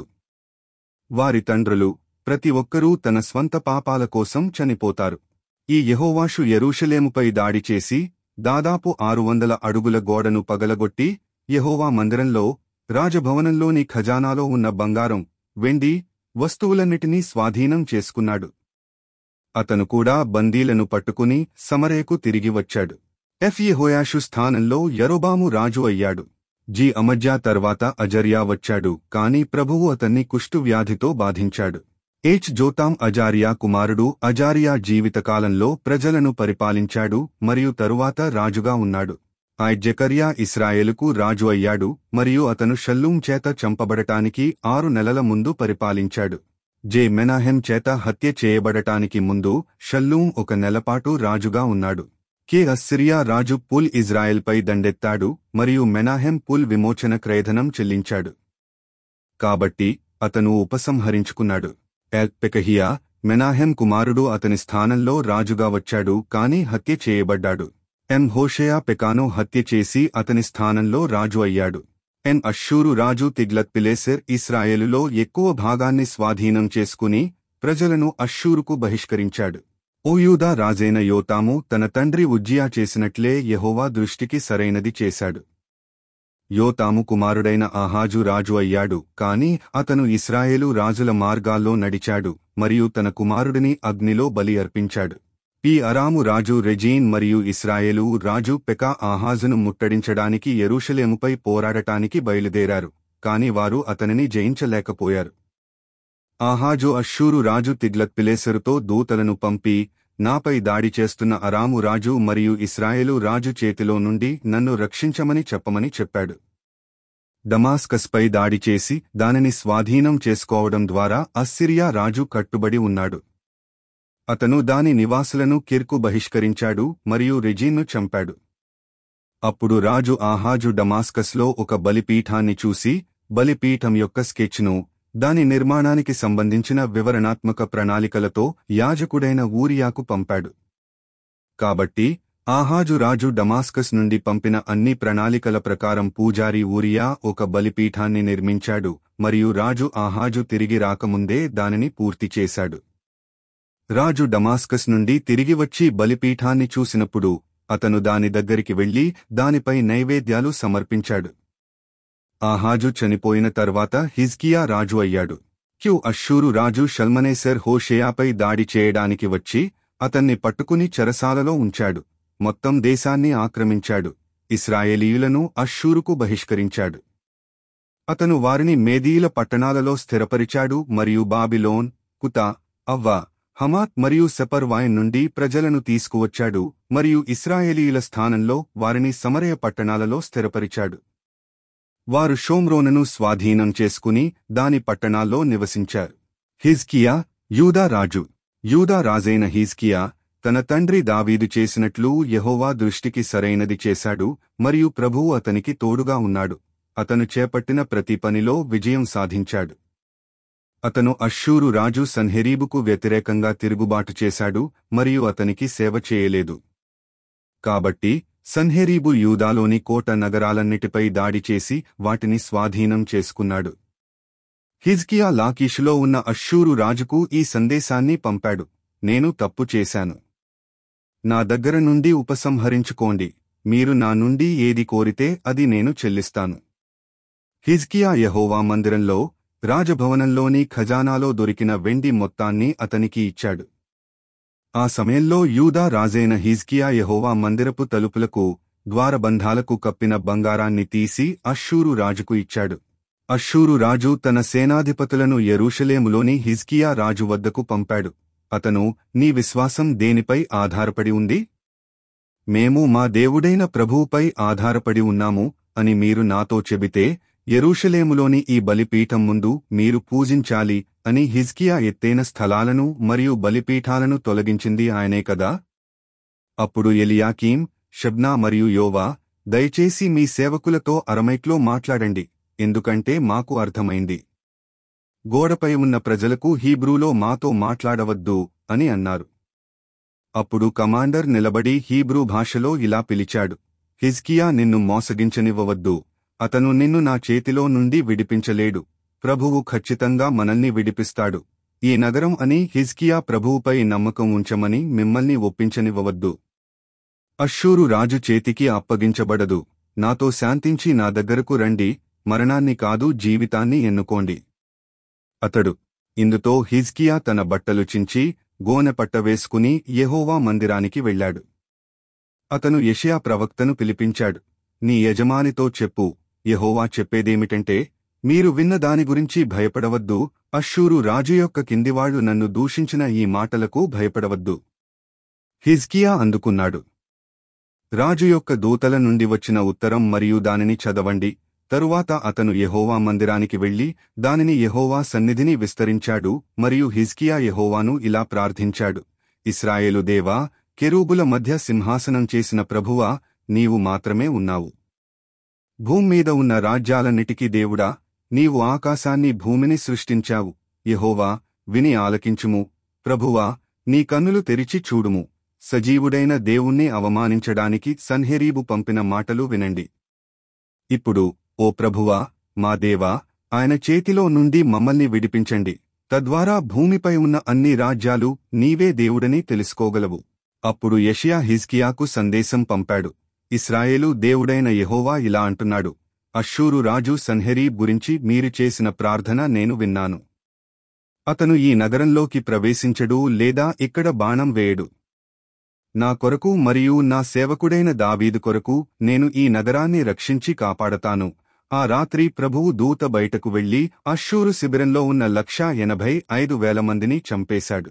వారి తండ్రులు ప్రతి ఒక్కరూ తన స్వంత పాపాల కోసం చనిపోతారు. ఈ యెహోవాషు యెరూషలేముపై దాడి చేసి దాదాపు ఆరు వందల అడుగుల గోడను పగలగొట్టి యెహోవా మందిరంలో, రాజభవనంలోని ఖజానాలో ఉన్న బంగారం, వెండి వస్తువులన్నిటినీ స్వాధీనం చేసుకున్నాడు. అతను కూడా బందీలను పట్టుకుని సమరేకు తిరిగి వచ్చాడు. ఎఫ్ యెహోయాషు స్థానంలో యరొబాము రాజు అయ్యాడు. జి అమజ్యా తర్వాత అజర్యా వచ్చాడు, కాని ప్రభువు అతన్ని కుష్టు వ్యాధితో బాధించాడు. హెచ్ జోతాం అజారియా కుమారుడు. అజారియా జీవితకాలంలో ప్రజలను పరిపాలించాడు మరియు తరువాత రాజుగా ఉన్నాడు. ఐ జెకర్యా ఇశ్రాయేలుకు రాజు అయ్యాడు మరియు అతను షల్లూం చేత చంపబడటానికి ఆరు నెలల ముందు పరిపాలించాడు. జె మెనాహెం చేత హత్య చేయబడటానికి ముందు షల్లూం ఒక నెలపాటు రాజుగా ఉన్నాడు. కె అస్సిరియా రాజు పుల్ ఇజ్రాయెల్పై దండెత్తాడు మరియు మెనాహెం పుల్ విమోచన క్రయధనం చెల్లించాడు. కాబట్టి అతను ఉపసంహరించుకున్నాడు. ఎల్ పెకహియా మెనాహెం కుమారుడు అతని స్థానంలో రాజుగా వచ్చాడు కాని హత్య చేయబడ్డాడు. ఎం హోషేయా పెకాను హత్య చేసి అతని స్థానంలో రాజు అయ్యాడు. ఎన్ అష్షూరు రాజు తిగ్లత్పిలేసెర్ ఇస్రాయేలులో ఎక్కువ భాగాన్ని స్వాధీనం చేసుకుని ప్రజలను అష్షూరుకు బహిష్కరించాడు. ఓ యూదా రాజైన యోతాము తన తండ్రి ఉజ్జియా చేసినట్లే యెహోవా దృష్టికి సరైనది చేశాడు. యోతాము కుమారుడైన ఆహాజు రాజు అయ్యాడు కాని అతను ఇశ్రాయేలు రాజుల మార్గాల్లో నడిచాడు మరియు తన కుమారుడిని అగ్నిలో బలి అర్పించాడు. పి అరాము రాజు రెజీన్ మరియు ఇశ్రాయేలు రాజు పెకా ఆహాజును ముట్టడించడానికి యెరూషలేముపై పోరాడటానికి బయలుదేరారు కాని వారు అతనిని జయించలేకపోయారు. ఆహాజు అష్షూరు రాజు తిగ్లత్పిలేసెరుతో దూతలను పంపి, నాపై దాడి చేస్తున్న అరాము రాజు మరియు ఇశ్రాయేలు రాజు చేతిలో నుండి నన్ను రక్షించమని చెప్పమని చెప్పాడు. దమాస్కస్పై దాడి చేసి దానిని స్వాధీనం చేసుకోవడం ద్వారా అస్సిరియా రాజు కట్టుబడి ఉన్నాడు. అతను దాని నివాసులను కిర్కు బహిష్కరించాడు మరియు రెజీన్ను చంపాడు. అప్పుడు రాజు ఆహాజు డమాస్కస్లో ఒక బలిపీఠాన్ని చూసి బలిపీఠం యొక్క స్కెచ్ను, దాని నిర్మాణానికి సంబంధించిన వివరణాత్మక ప్రణాళికలతో యాజకుడైన ఊరియాకు పంపాడు. కాబట్టి ఆహాజు రాజు డమాస్కస్ నుండి పంపిన అన్ని ప్రణాళికల ప్రకారం పూజారి ఊరియా ఒక బలిపీఠాన్ని నిర్మించాడు మరియు రాజు ఆహాజు తిరిగి రాకముందే దానిని పూర్తి చేశాడు. రాజు డమాస్కస్ నుండి తిరిగి వచ్చి బలిపీఠాన్ని చూసినప్పుడు అతను దాని దగ్గరికి వెళ్లి దానిపై నైవేద్యాలు సమర్పించాడు. ఆహాజు చనిపోయిన తర్వాత హిజ్కియా రాజు అయ్యాడు. క్యూ అష్షూరు రాజు షల్మనేసెర్ హోషేయాపై దాడి చేయడానికి వచ్చి అతన్ని పట్టుకుని చెరసాలలో ఉంచాడు. మొత్తం దేశాన్ని ఆక్రమించాడు. ఇశ్రాయేలీయులను అష్షూరుకు బహిష్కరించాడు. అతను వారిని మేదీయుల పట్టణాలలో స్థిరపరిచాడు మరియు బాబిలోన్, కుతా, అవ్వా, హమాత్ మరియు సెపర్వాయిన్ నుండి ప్రజలను తీసుకువచ్చాడు మరియు ఇశ్రాయేలీయుల స్థానంలో వారిని సమరయ పట్టణాలలో స్థిరపరిచాడు. వారు షోమ్రోనును స్వాధీనం చేసుకుని దాని పట్టణాల్లో నివసించారు. హిజ్కియా యూదా రాజు. యూదా రాజైన హిజ్కియా తన తండ్రి దావీదు చేసినట్లు యెహోవా దృష్టికి సరైనది చేశాడు మరియు ప్రభువు అతనికి తోడుగా ఉన్నాడు. అతను చేపట్టిన ప్రతి పనిలో విజయం సాధించాడు. అతను అష్షూరు రాజు సన్హెరీబుకు వ్యతిరేకంగా తిరుగుబాటు చేశాడు మరియు అతనికి సేవ చేయలేదు. కాబట్టి సన్హెరీబు యూదాలోని కోట నగరాలన్నిటిపై దాడి చేసి వాటిని స్వాధీనం చేసుకున్నాడు. హిజ్కియా లాకీషులో ఉన్న అష్షూరు రాజుకు ఈ సందేశాన్ని పంపాడు, నేను తప్పు చేశాను. నా దగ్గర నుండి ఉపసంహరించుకోండి. మీరు నా నుండి ఏది కోరితే అది నేను చెల్లిస్తాను. హిజ్కియా యెహోవా మందిరంలో రాజభవనంలోని ఖజానాలో దొరికిన వెండి మొత్తాన్ని అతనికి ఇచ్చాడు. ఆ సమయంలో యూదా రాజైన హిజ్కియా యెహోవా మందిరపు తలుపులకు, ద్వారబంధాలకు కప్పిన బంగారాన్ని తీసి అష్షూరు రాజుకు ఇచ్చాడు. అష్షూరు రాజు తన సేనాధిపతులను యెరూషలేములోని హిజ్కియా రాజు వద్దకు పంపాడు. అతను, నీ విశ్వాసం దేనిపై ఆధారపడి ఉంది? మేము మా దేవుడైన ప్రభువుపై ఆధారపడి ఉన్నాము అని మీరు నాతో చెబితే, యెరూషలేములోని ఈ బలిపీఠం ముందు మీరు పూజించాలి అని హిజ్కియా ఎత్తైన స్థలాలను మరియు బలిపీఠాలను తొలగించింది ఆయనే కదా? అప్పుడు ఎలియాకీం, షబ్నా మరియు యోవా, దయచేసి మీ సేవకులతో అరమైక్లో మాట్లాడండి, ఎందుకంటే మాకు అర్థమైంది. గోడపై ఉన్న ప్రజలకు హీబ్రూలో మాతో మాట్లాడవద్దు అని అన్నారు. అప్పుడు కమాండర్ నిలబడి హీబ్రూ భాషలో ఇలా పిలిచాడు, హిజ్కియా నిన్ను మోసగించనివ్వవద్దు. అతను నిన్ను నా చేతిలో నుండి విడిపించలేడు. ప్రభువు ఖచ్చితంగా మనల్ని విడిపిస్తాడు. ఈ నగరం అని హిజ్కియా ప్రభువుపై నమ్మకం ఉంచమని మిమ్మల్ని ఒప్పించనివ్వవద్దు. అష్షూరు రాజు చేతికి అప్పగించబడదు. నాతో శాంతించి నా దగ్గరకు రండి, మరణాన్ని కాదు జీవితాన్ని ఎన్నుకోండి. అతడు ఇందుతో హిజ్కియా తన బట్టలు చించి గోనెపట్ట వేసుకుని యెహోవా మందిరానికి వెళ్ళాడు. అతను యెషయా ప్రవక్తను పిలిపించాడు. నీ యజమానితో చెప్పు, యెహోవా చెప్పేదేమిటంటే, మీరు విన్న దాని గురించి భయపడవద్దు. అష్షూరు రాజు యొక్క కిందివాళ్లు నన్ను దూషించిన ఈ మాటలకు భయపడవద్దు. హిజ్కియా అందుకున్నాడు. రాజు యొక్క దూతల నుండి వచ్చిన ఉత్తరం మరియు దానిని చదవండి. తరువాత అతను యెహోవా మందిరానికి వెళ్లి దానిని యెహోవా సన్నిధిని విస్తరించాడు మరియు హిజ్కియా యెహోవాను ఇలా ప్రార్థించాడు, ఇశ్రాయేలు దేవా, కెరూబుల మధ్య సింహాసనం చేసిన ప్రభువా, నీవు మాత్రమే ఉన్నావు. భూమ్మీద ఉన్న రాజ్యాలన్నిటికీ దేవుడా, నీవు ఆకాశాన్ని భూమిని సృష్టించావు. యెహోవా, విని ఆలకించుము. ప్రభువా, నీ కన్నులు తెరిచి చూడుము, సజీవుడైన దేవుణ్ణి అవమానించడానికి సన్హెరీబు పంపిన మాటలు వినండి. ఇప్పుడు, ఓ ప్రభువా, మా దేవా, ఆయన చేతిలో నుండి మమ్మల్ని విడిపించండి, తద్వారా భూమిపై ఉన్న అన్ని రాజ్యాలు నీవే దేవుడని తెలుసుకోగలవు. అప్పుడు యెషయా హిజ్కియాకు సందేశం పంపాడు. ఇశ్రాయేలు దేవుడైన యెహోవా ఇలా అంటున్నాడు, అష్షూరు రాజు సన్హెరీబ్ గురించి మీరు చేసిన ప్రార్థన నేను విన్నాను. అతను ఈ నగరంలోకి ప్రవేశించడు లేదా ఇక్కడ బాణం వేయడు. నా కొరకు మరియు నా సేవకుడైన దావీదు కొరకు నేను ఈ నగరాన్ని రక్షించి కాపాడతాను. ఆ రాత్రి ప్రభువు దూత బయటకు వెళ్లి అష్షూరు శిబిరంలో ఉన్న లక్షా ఎనభై ఐదు వేల మందిని చంపేశాడు.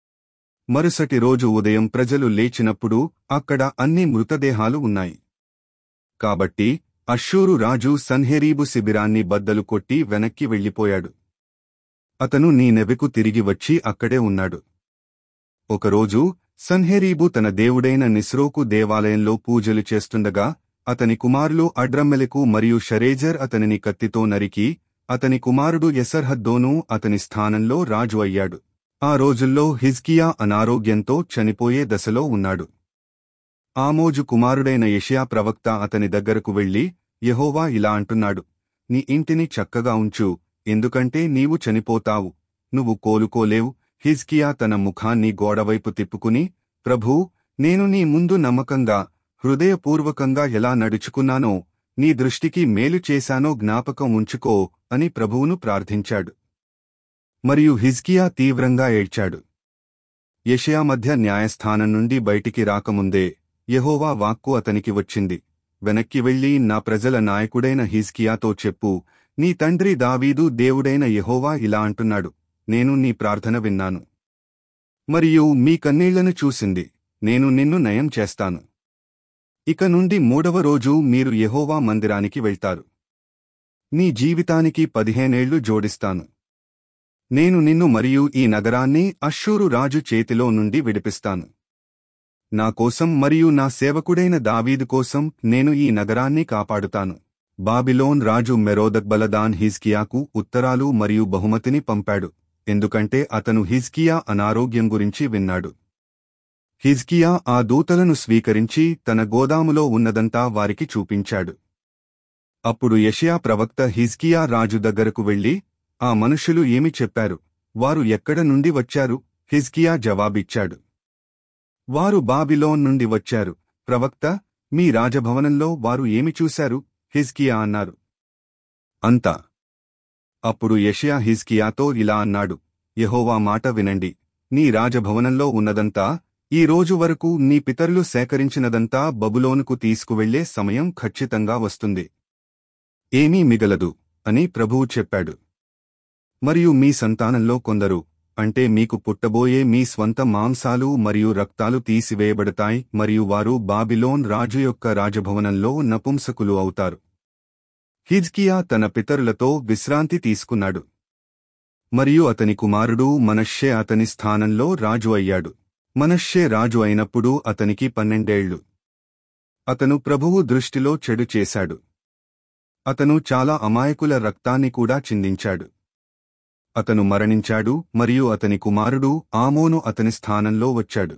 మరుసటి రోజు ఉదయం ప్రజలు లేచినప్పుడు అక్కడ అన్ని మృతదేహాలు ఉన్నాయి. కాబట్టి అష్షూరు రాజు సన్హెరీబు శిబిరాన్ని బద్దలు కొట్టి వెనక్కి వెళ్లిపోయాడు. అతను నీనెవెకు తిరిగి వచ్చి అక్కడే ఉన్నాడు. ఒకరోజు సన్హెరీబు తన దేవుడైన నిస్రోకు దేవాలయంలో పూజలు చేస్తుండగా అతని కుమారులు అడ్రమ్మెలెకు మరియు షరేజర్ అతనిని కత్తితో నరికి, అతని కుమారుడు ఎసర్హద్దోను అతని స్థానంలో రాజు అయ్యాడు. ఆ రోజుల్లో హిజ్కియా అనారోగ్యంతో చనిపోయే దశలో ఉన్నాడు. ఆమోజు కుమారుడైన యెషయా ప్రవక్త అతని దగ్గరకు వెళ్లి, యెహోవా ఇలా అంటున్నాడు, నీ ఇంటిని చక్కగా ఉంచు, ఎందుకంటే నీవు చనిపోతావు, నువ్వు కోలుకోలేవు. హిజ్కియా తన ముఖాన్ని గోడవైపు తిప్పుకుని, ప్రభూ, నేను నీ ముందు నమ్మకంగా, హృదయపూర్వకంగా ఎలా నడుచుకున్నానో, నీ దృష్టికి మేలు చేశానో జ్ఞాపకం ఉంచుకో అని ప్రభువును ప్రార్థించాడు. మరియు హిజ్కియా తీవ్రంగా ఏడ్చాడు. యెషయా మధ్య న్యాయస్థానం నుండి బయటికి రాకముందే యెహోవా వాక్కు అతనికి వచ్చింది. వెనక్కి వెళ్లి నా ప్రజల నాయకుడైన హిజ్కియాతో చెప్పు, నీ తండ్రి దావీదు దేవుడైన యెహోవా ఇలా అంటున్నాడు, నేను నీ ప్రార్థన విన్నాను మరియు మీ కన్నీళ్లను చూసింది, నేను నిన్ను నయం చేస్తాను. ఇక నుండి మూడవ రోజు మీరు యెహోవా మందిరానికి వెళ్తారు. నీ జీవితానికి పదిహేనేళ్లు జోడిస్తాను. నేను నిన్ను మరియు ఈ నగరాన్ని అష్షూరు రాజు చేతిలో నుండి విడిపిస్తాను. నా కోసం మరియు నా సేవకుడైన దావీదు కోసం నేను ఈ నగరాన్ని కాపాడుతాను. బాబిలోన్ రాజు మెరోదక్బలదాన్ హిజ్కియాకు ఉత్తరాలు మరియు బహుమతిని పంపాడు, ఎందుకంటే అతను హిజ్కియా అనారోగ్యం గురించి విన్నాడు. హిజ్కియా ఆ దూతలను స్వీకరించి తన గోదాములో ఉన్నదంతా వారికి చూపించాడు. అప్పుడు యెషయా ప్రవక్త హిజ్కియా రాజు దగ్గరకు వెళ్లి, ఆ మనుషులు ఏమి చెప్పారు, వారు ఎక్కడ నుండి వచ్చారు? హిజ్కియా జవాబిచ్చాడు, వారు బాబిలోన్ నుండి వచ్చారు. ప్రవక్త, మీ రాజభవనంలో వారు ఏమి చూశారు? హిజ్కియా అన్నారు. అంతా. అప్పుడు యెషయా హిజ్కియాతో ఇలా అన్నాడు, యెహోవా మాట వినండి, నీ రాజభవనంలో ఉన్నదంతా, ఈ రోజు వరకు నీ పితరులు సేకరించినదంతా బబులోనుకు తీసుకువెళ్లే సమయం ఖచ్చితంగా వస్తుంది. ఏమీ మిగలదు అని ప్రభువు చెప్పాడు. మరియు మీ సంతానంలో కొందరు, అంటే మీకు పుట్టబోయే మీ స్వంత మాంసాలు మరియు రక్తాలు తీసివేయబడతాయి మరియు వారు బాబిలోన్ రాజు యొక్క రాజభవనంలో నపుంసకులు అవుతారు. హిజ్కియా తన పితరులతో విశ్రాంతి తీసుకున్నాడు. మరియు అతని కుమారుడు మనష్షే అతని స్థానంలో రాజు అయ్యాడు. మనష్షే రాజు అయినప్పుడు అతనికి పన్నెండేళ్లు. అతను ప్రభువు దృష్టిలో చెడు చేశాడు. అతను చాలా అమాయకుల రక్తాన్ని కూడా చిందించాడు. అతను మరణించాడు మరియు అతని కుమారుడు ఆమోను అతని స్థానంలో వచ్చాడు.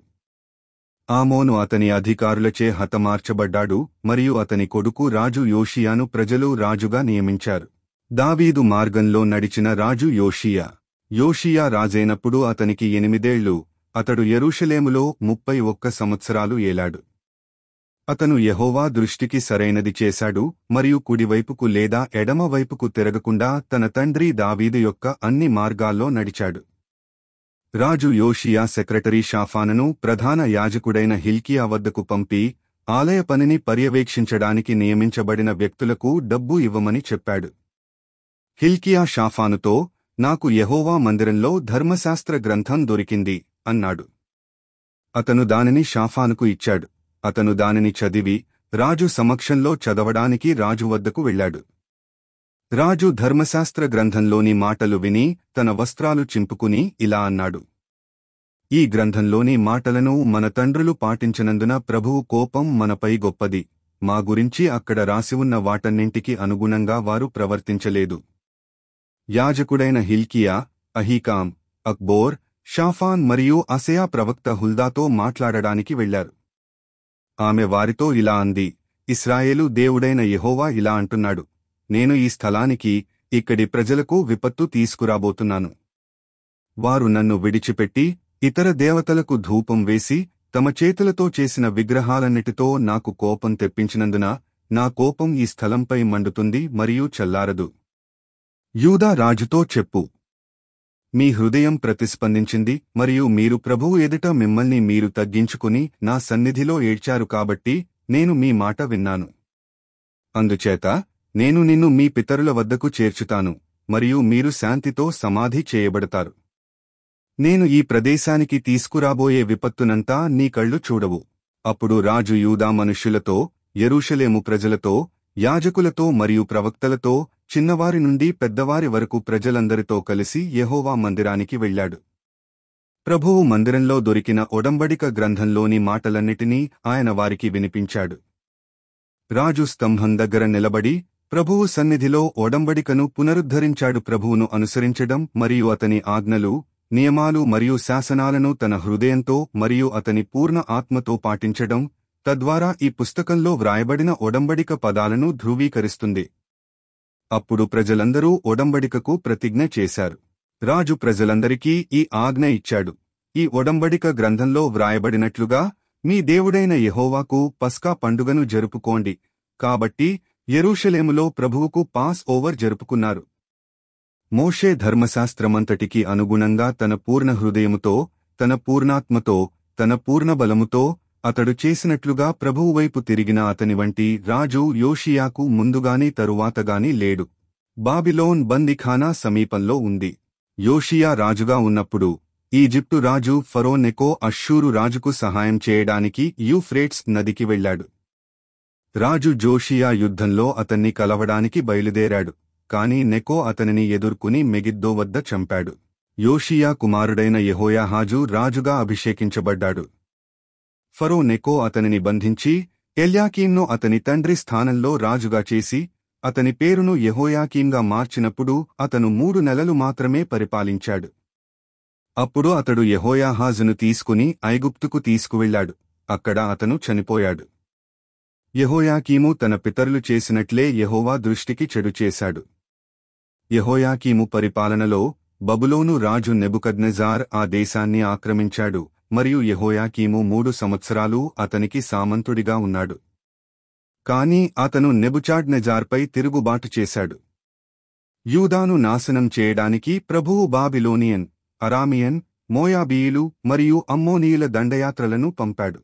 ఆమోను అతని అధికారులచే హతమార్చబడ్డాడు మరియు అతని కొడుకు రాజు యోషియాను ప్రజలు రాజుగా నియమించారు. దావీదు మార్గంలో నడిచిన రాజు యోషియా. యోషియా రాజైనప్పుడు అతనికి ఎనిమిదేళ్లు. అతడు యెరూషలేములో ముప్పై ఒక్క సంవత్సరాలు ఏలాడు. అతను యెహోవా దృష్టికి సరైనది చేశాడు మరియు కుడివైపుకు లేదా ఎడమవైపుకు తిరగకుండా తన తండ్రి దావీదు యొక్క అన్ని మార్గాల్లో నడిచాడు. రాజు యోషియా సెక్రటరీ షాఫానును ప్రధాన యాజకుడైన హిల్కియా వద్దకు పంపి, ఆలయ పనిని పర్యవేక్షించడానికి నియమించబడిన వ్యక్తులకు డబ్బు ఇవ్వమని చెప్పాడు. హిల్కియా షాఫానుతో, నాకు యెహోవా మందిరంలో ధర్మశాస్త్ర గ్రంథం దొరికింది అన్నాడు. అతను దానిని షాఫానుకు ఇచ్చాడు. అతను దానిని చదివి రాజు సమక్షంలో చదవడానికి రాజు వద్దకు వెళ్లాడు. రాజు ధర్మశాస్త్ర గ్రంథంలోని మాటలు విని తన వస్త్రాలు చింపుకుని ఇలా అన్నాడు, ఈ గ్రంథంలోని మాటలను మన తండ్రులు పాటించినందున ప్రభువు కోపం మనపై గొప్పది. మా గురించి అక్కడ రాసి ఉన్న వాటన్నింటికి అనుగుణంగా వారు ప్రవర్తించలేదు. యాజకుడైన హిల్కియా, అహీకాం, అక్బోర్, షాఫాన్ మరియు అసయా ప్రవక్త హుల్దాతో మాట్లాడడానికి వెళ్లారు. ఆమె వారితో ఇలా అంది, ఇశ్రాయేలు దేవుడైన యెహోవా ఇలా అంటున్నాడు, నేను ఈ స్థలానికి, ఇక్కడి ప్రజలకు విపత్తు తీసుకురాబోతున్నాను. వారు నన్ను విడిచిపెట్టి ఇతర దేవతలకు ధూపం వేసి తమ చేతులతో చేసిన విగ్రహాలన్నిటితో నాకు కోపం తెప్పించినందున నా కోపం ఈ స్థలంపై మండుతుంది మరియు చల్లారదు. యూదా రాజుతో చెప్పు, మీ హృదయం ప్రతిస్పందించింది మరియు మీరు ప్రభువు ఎదుట మిమ్మల్ని మీరు తగ్గించుకుని నా సన్నిధిలో ఏడ్చారు కాబట్టి నేను మీ మాట విన్నాను. అందుచేత నేను నిన్ను మీ పితరుల వద్దకు చేర్చుతాను మరియు మీరు శాంతితో సమాధి చేయబడతారు. నేను ఈ ప్రదేశానికి తీసుకురాబోయే విపత్తునంతా నీ కళ్ళు చూడవు. అప్పుడు రాజు యూదా మనుష్యులతో, యెరూషలేము ప్రజలతో, యాజకులతో మరియు ప్రవక్తలతో, చిన్నవారి నుండి పెద్దవారి వరకు ప్రజలందరితో కలిసి యెహోవా మందిరానికి వెళ్లాడు. ప్రభువు మందిరంలో దొరికిన ఒడంబడిక గ్రంథంలోని మాటలన్నిటినీ ఆయన వారికి వినిపించాడు. రాజు స్తంభం దగ్గర నిలబడి ప్రభువు సన్నిధిలో ఒడంబడికను పునరుద్ధరించాడు. ప్రభువును అనుసరించడం మరియు అతని ఆజ్ఞలు, నియమాలు మరియు శాసనాలను తన హృదయంతో మరియు అతని పూర్ణ ఆత్మతో పాటించడం, తద్వారా ఈ పుస్తకంలో వ్రాయబడిన ఒడంబడిక పదాలను ధృవీకరిస్తుంది. అప్పుడు ప్రజలందరూ ఒడంబడికకు ప్రతిజ్ఞ చేశారు. రాజు ప్రజలందరికీ ఈ ఆజ్ఞ ఇచ్చాడు, ఈ ఒడంబడిక గ్రంథంలో వ్రాయబడినట్లుగా మీ దేవుడైన యెహోవాకు పస్కా పండుగను జరుపుకోండి. కాబట్టి యెరూషలేములో ప్రభువుకు పాస్ ఓవర్ జరుపుకున్నారు. మోషే ధర్మశాస్త్రమంతటికి అనుగుణంగా తన పూర్ణ హృదయముతో, తన పూర్ణాత్మతో, తన పూర్ణ బలముతో అతడు చేసినట్లుగా ప్రభువు వైపు తిరిగిన అతని వంటి రాజు యోషియాకు ముందుగాని తరువాతగాని లేడు. బాబిలోన్ బందిఖానా సమీపంలో ఉంది. యోషియా రాజుగా ఉన్నప్పుడు ఈజిప్టు రాజు ఫరో నెకో అష్షూరు రాజుకు సహాయం చేయడానికి యూఫ్రేట్స్ నదికి వెళ్లాడు. రాజు జోషియా యుద్ధంలో అతన్ని కలవడానికి బయలుదేరాడు, కాని నెకో అతనిని ఎదుర్కొని మెగిద్దో వద్ద చంపాడు. యోషియా కుమారుడైన యెహోయాహాజు రాజుగా అభిషేకించబడ్డాడు. ఫరో నెకో అతనిని బంధించి ఎల్యాకీంను అతని తండ్రి స్థానంలో రాజుగా చేసి అతని పేరును యెహోయాకీంగా మార్చినప్పుడు అతను మూడు నెలలు మాత్రమే పరిపాలించాడు. అప్పుడు అతడు యెహోయాహాజును తీసుకుని ఐగుప్తుకు తీసుకువెళ్లాడు. అక్కడ అతను చనిపోయాడు. యెహోయాకీము తన పితరులు చేసినట్లే యెహోవా దృష్టికి చెడు చేశాడు. యెహోయాకీము పరిపాలనలో బబులోను రాజు నెబుకద్నెజార్ ఆ దేశాన్ని ఆక్రమించాడు మరియు యెహోయాకీము మూడు సంవత్సరాలు అతనికి సామంతుడిగా ఉన్నాడు. కాని అతను నెబుచాడ్నెజార్పై తిరుగుబాటు చేశాడు. యూదాను నాశనం చేయడానికి ప్రభువు బాబిలోనియన్, అరామియన్, మోయాబీయులు మరియు అమ్మోనీయుల దండయాత్రలను పంపాడు.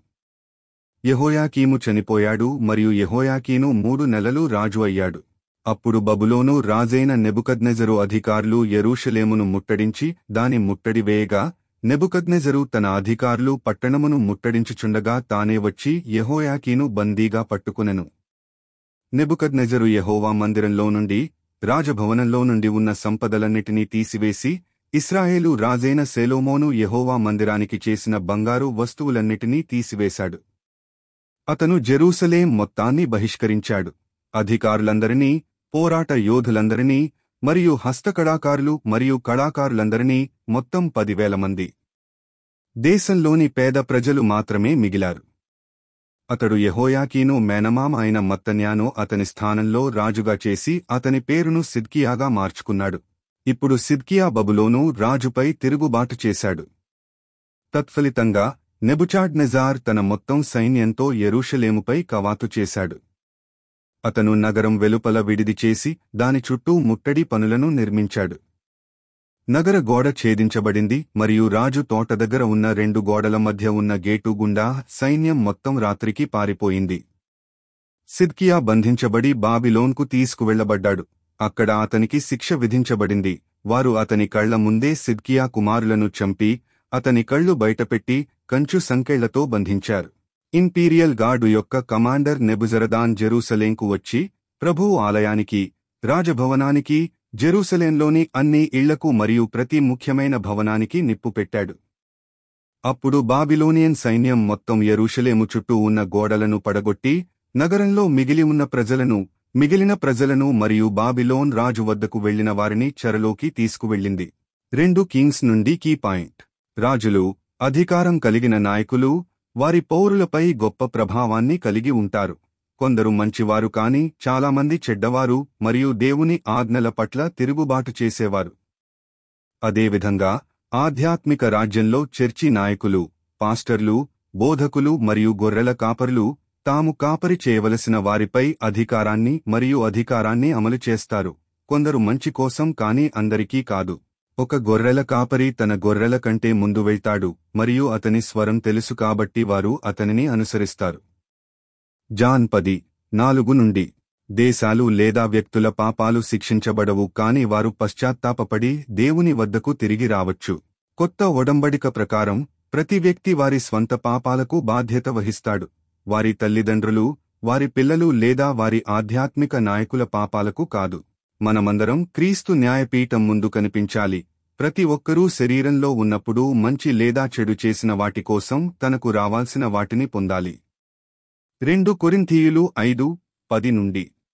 యెహోయాకీము చనిపోయాడు మరియు యెహోయాకీను మూడు నెలలు రాజు అయ్యాడు. అప్పుడు బబులోను రాజైన నెబుకద్నెజరు అధికారులు యెరూషలేమును ముట్టడించి దాని ముట్టడి వేయగా, నెబుకద్నెజరు తన అధికారులు పట్టణమును ముట్టడించుచుండగా తానే వచ్చి యెహోయాకీను బందీగా పట్టుకునెను. నెబుకద్నెజరు యెహోవా మందిరంలో నుండి, రాజభవనంలో నుండి ఉన్న సంపదలన్నిటినీ తీసివేసి, ఇశ్రాయేలు రాజైన సెలోమోను యెహోవా మందిరానికి చేసిన బంగారు వస్తువులన్నిటినీ తీసివేశాడు. అతను జెరూసలేం మొత్తాన్ని బహిష్కరించాడు. అధికారులందరినీ, పోరాట యోధులందరినీ మరియు హస్తకళాకారులు మరియు కళాకారులందరినీ, మొత్తం పదివేల మంది. దేశంలోని పేద ప్రజలు మాత్రమే మిగిలారు. అతడు యెహోయాకీను మేనమామ అయిన మత్తన్యాను అతని స్థానంలో రాజుగా చేసి అతని పేరును సిద్కియాగా మార్చుకున్నాడు. ఇప్పుడు సిద్కియా బబులోను రాజుపై తిరుగుబాటు చేశాడు. తత్ఫలితంగా నెబుచాడ్నెజార్ తన మొత్తం సైన్యంతో యెరూషలేముపై కవాతు చేశాడు. అతను నగరం వెలుపల విడిది చేసి దాని చుట్టూ ముట్టడి పనులను నిర్మించాడు. నగర గోడ ఛేదించబడింది మరియు రాజు తోట దగ్గర ఉన్న రెండు గోడల మధ్య ఉన్న గేటు గుండా సైన్యం మొత్తం రాత్రికి పారిపోయింది. సిద్కియా బంధించబడి బాబిలోన్కు తీసుకువెళ్లబడ్డాడు. అక్కడ అతనికి శిక్ష విధించబడింది. వారు అతని కళ్ల ముందే సిద్కియా కుమారులను చంపి అతని కళ్లు బయటపెట్టి కంచు సంకెళ్లతో బంధించారు. ఇంపీరియల్ గార్డు యొక్క కమాండర్ నెబుజరదాన్ జెరూసలేంకు వచ్చి ప్రభువు ఆలయానికి, రాజభవనానికి, జెరూసలేంలోని అన్ని ఇళ్లకు మరియు ప్రతి ముఖ్యమైన భవనానికి నిప్పు పెట్టాడు. అప్పుడు బాబిలోనియన్ సైన్యం మొత్తం యెరూషలేము చుట్టూ ఉన్న గోడలను పడగొట్టి నగరంలో మిగిలి ఉన్న ప్రజలను, మిగిలిన ప్రజలను మరియు బాబిలోన్ రాజు వద్దకు వెళ్లిన వారిని చెరలోకి తీసుకువెళ్ళింది. రెండు కింగ్స్ నుండి కీ పాయింట్. రాజులు, అధికారం కలిగిన నాయకులు వారి పౌరులపై గొప్ప ప్రభావాన్ని కలిగి ఉంటారు. కొందరు మంచివారు కాని చాలామంది చెడ్డవారు మరియు దేవుని ఆజ్ఞల పట్ల తిరుగుబాటు చేసేవారు. అదేవిధంగా ఆధ్యాత్మిక రాజ్యంలో చర్చి నాయకులు, పాస్టర్లు, బోధకులు మరియు గొర్రెల కాపరులు తాము కాపరి చేయవలసిన వారిపై అధికారాన్ని మరియు అధికారాన్ని అమలు చేస్తారు. కొందరు మంచి కోసం కాని అందరికీ కాదు. ఒక గొర్రెల కాపరి తన గొర్రెల కంటే ముందు వెళ్తాడు మరియు అతని స్వరం తెలుసు కాబట్టి వారు అతనిని అనుసరిస్తారు. జాన్ పది నాలుగు నుండి దేశాలు లేదా వ్యక్తుల పాపాలు శిక్షించబడవు కాని వారు పశ్చాత్తాపపడి దేవుని వద్దకు తిరిగి రావచ్చు. కొత్త ఒడంబడిక ప్రకారం ప్రతి వ్యక్తి వారి స్వంత పాపాలకు బాధ్యత వహిస్తాడు. వారి తల్లిదండ్రులు, వారి పిల్లలు లేదా వారి ఆధ్యాత్మిక నాయకుల పాపాలకు కాదు. మనమందరం క్రీస్తు న్యాయపీఠం ముందు కనిపించాలి. ప్రతి ఒక్కరూ శరీరంలో ఉన్నప్పుడు మంచి లేదా చెడు చేసిన వాటి కోసం తనకు రావాల్సిన వాటిని పొందాలి. రెండు కొరింథీయులు ఐదు పది నుండి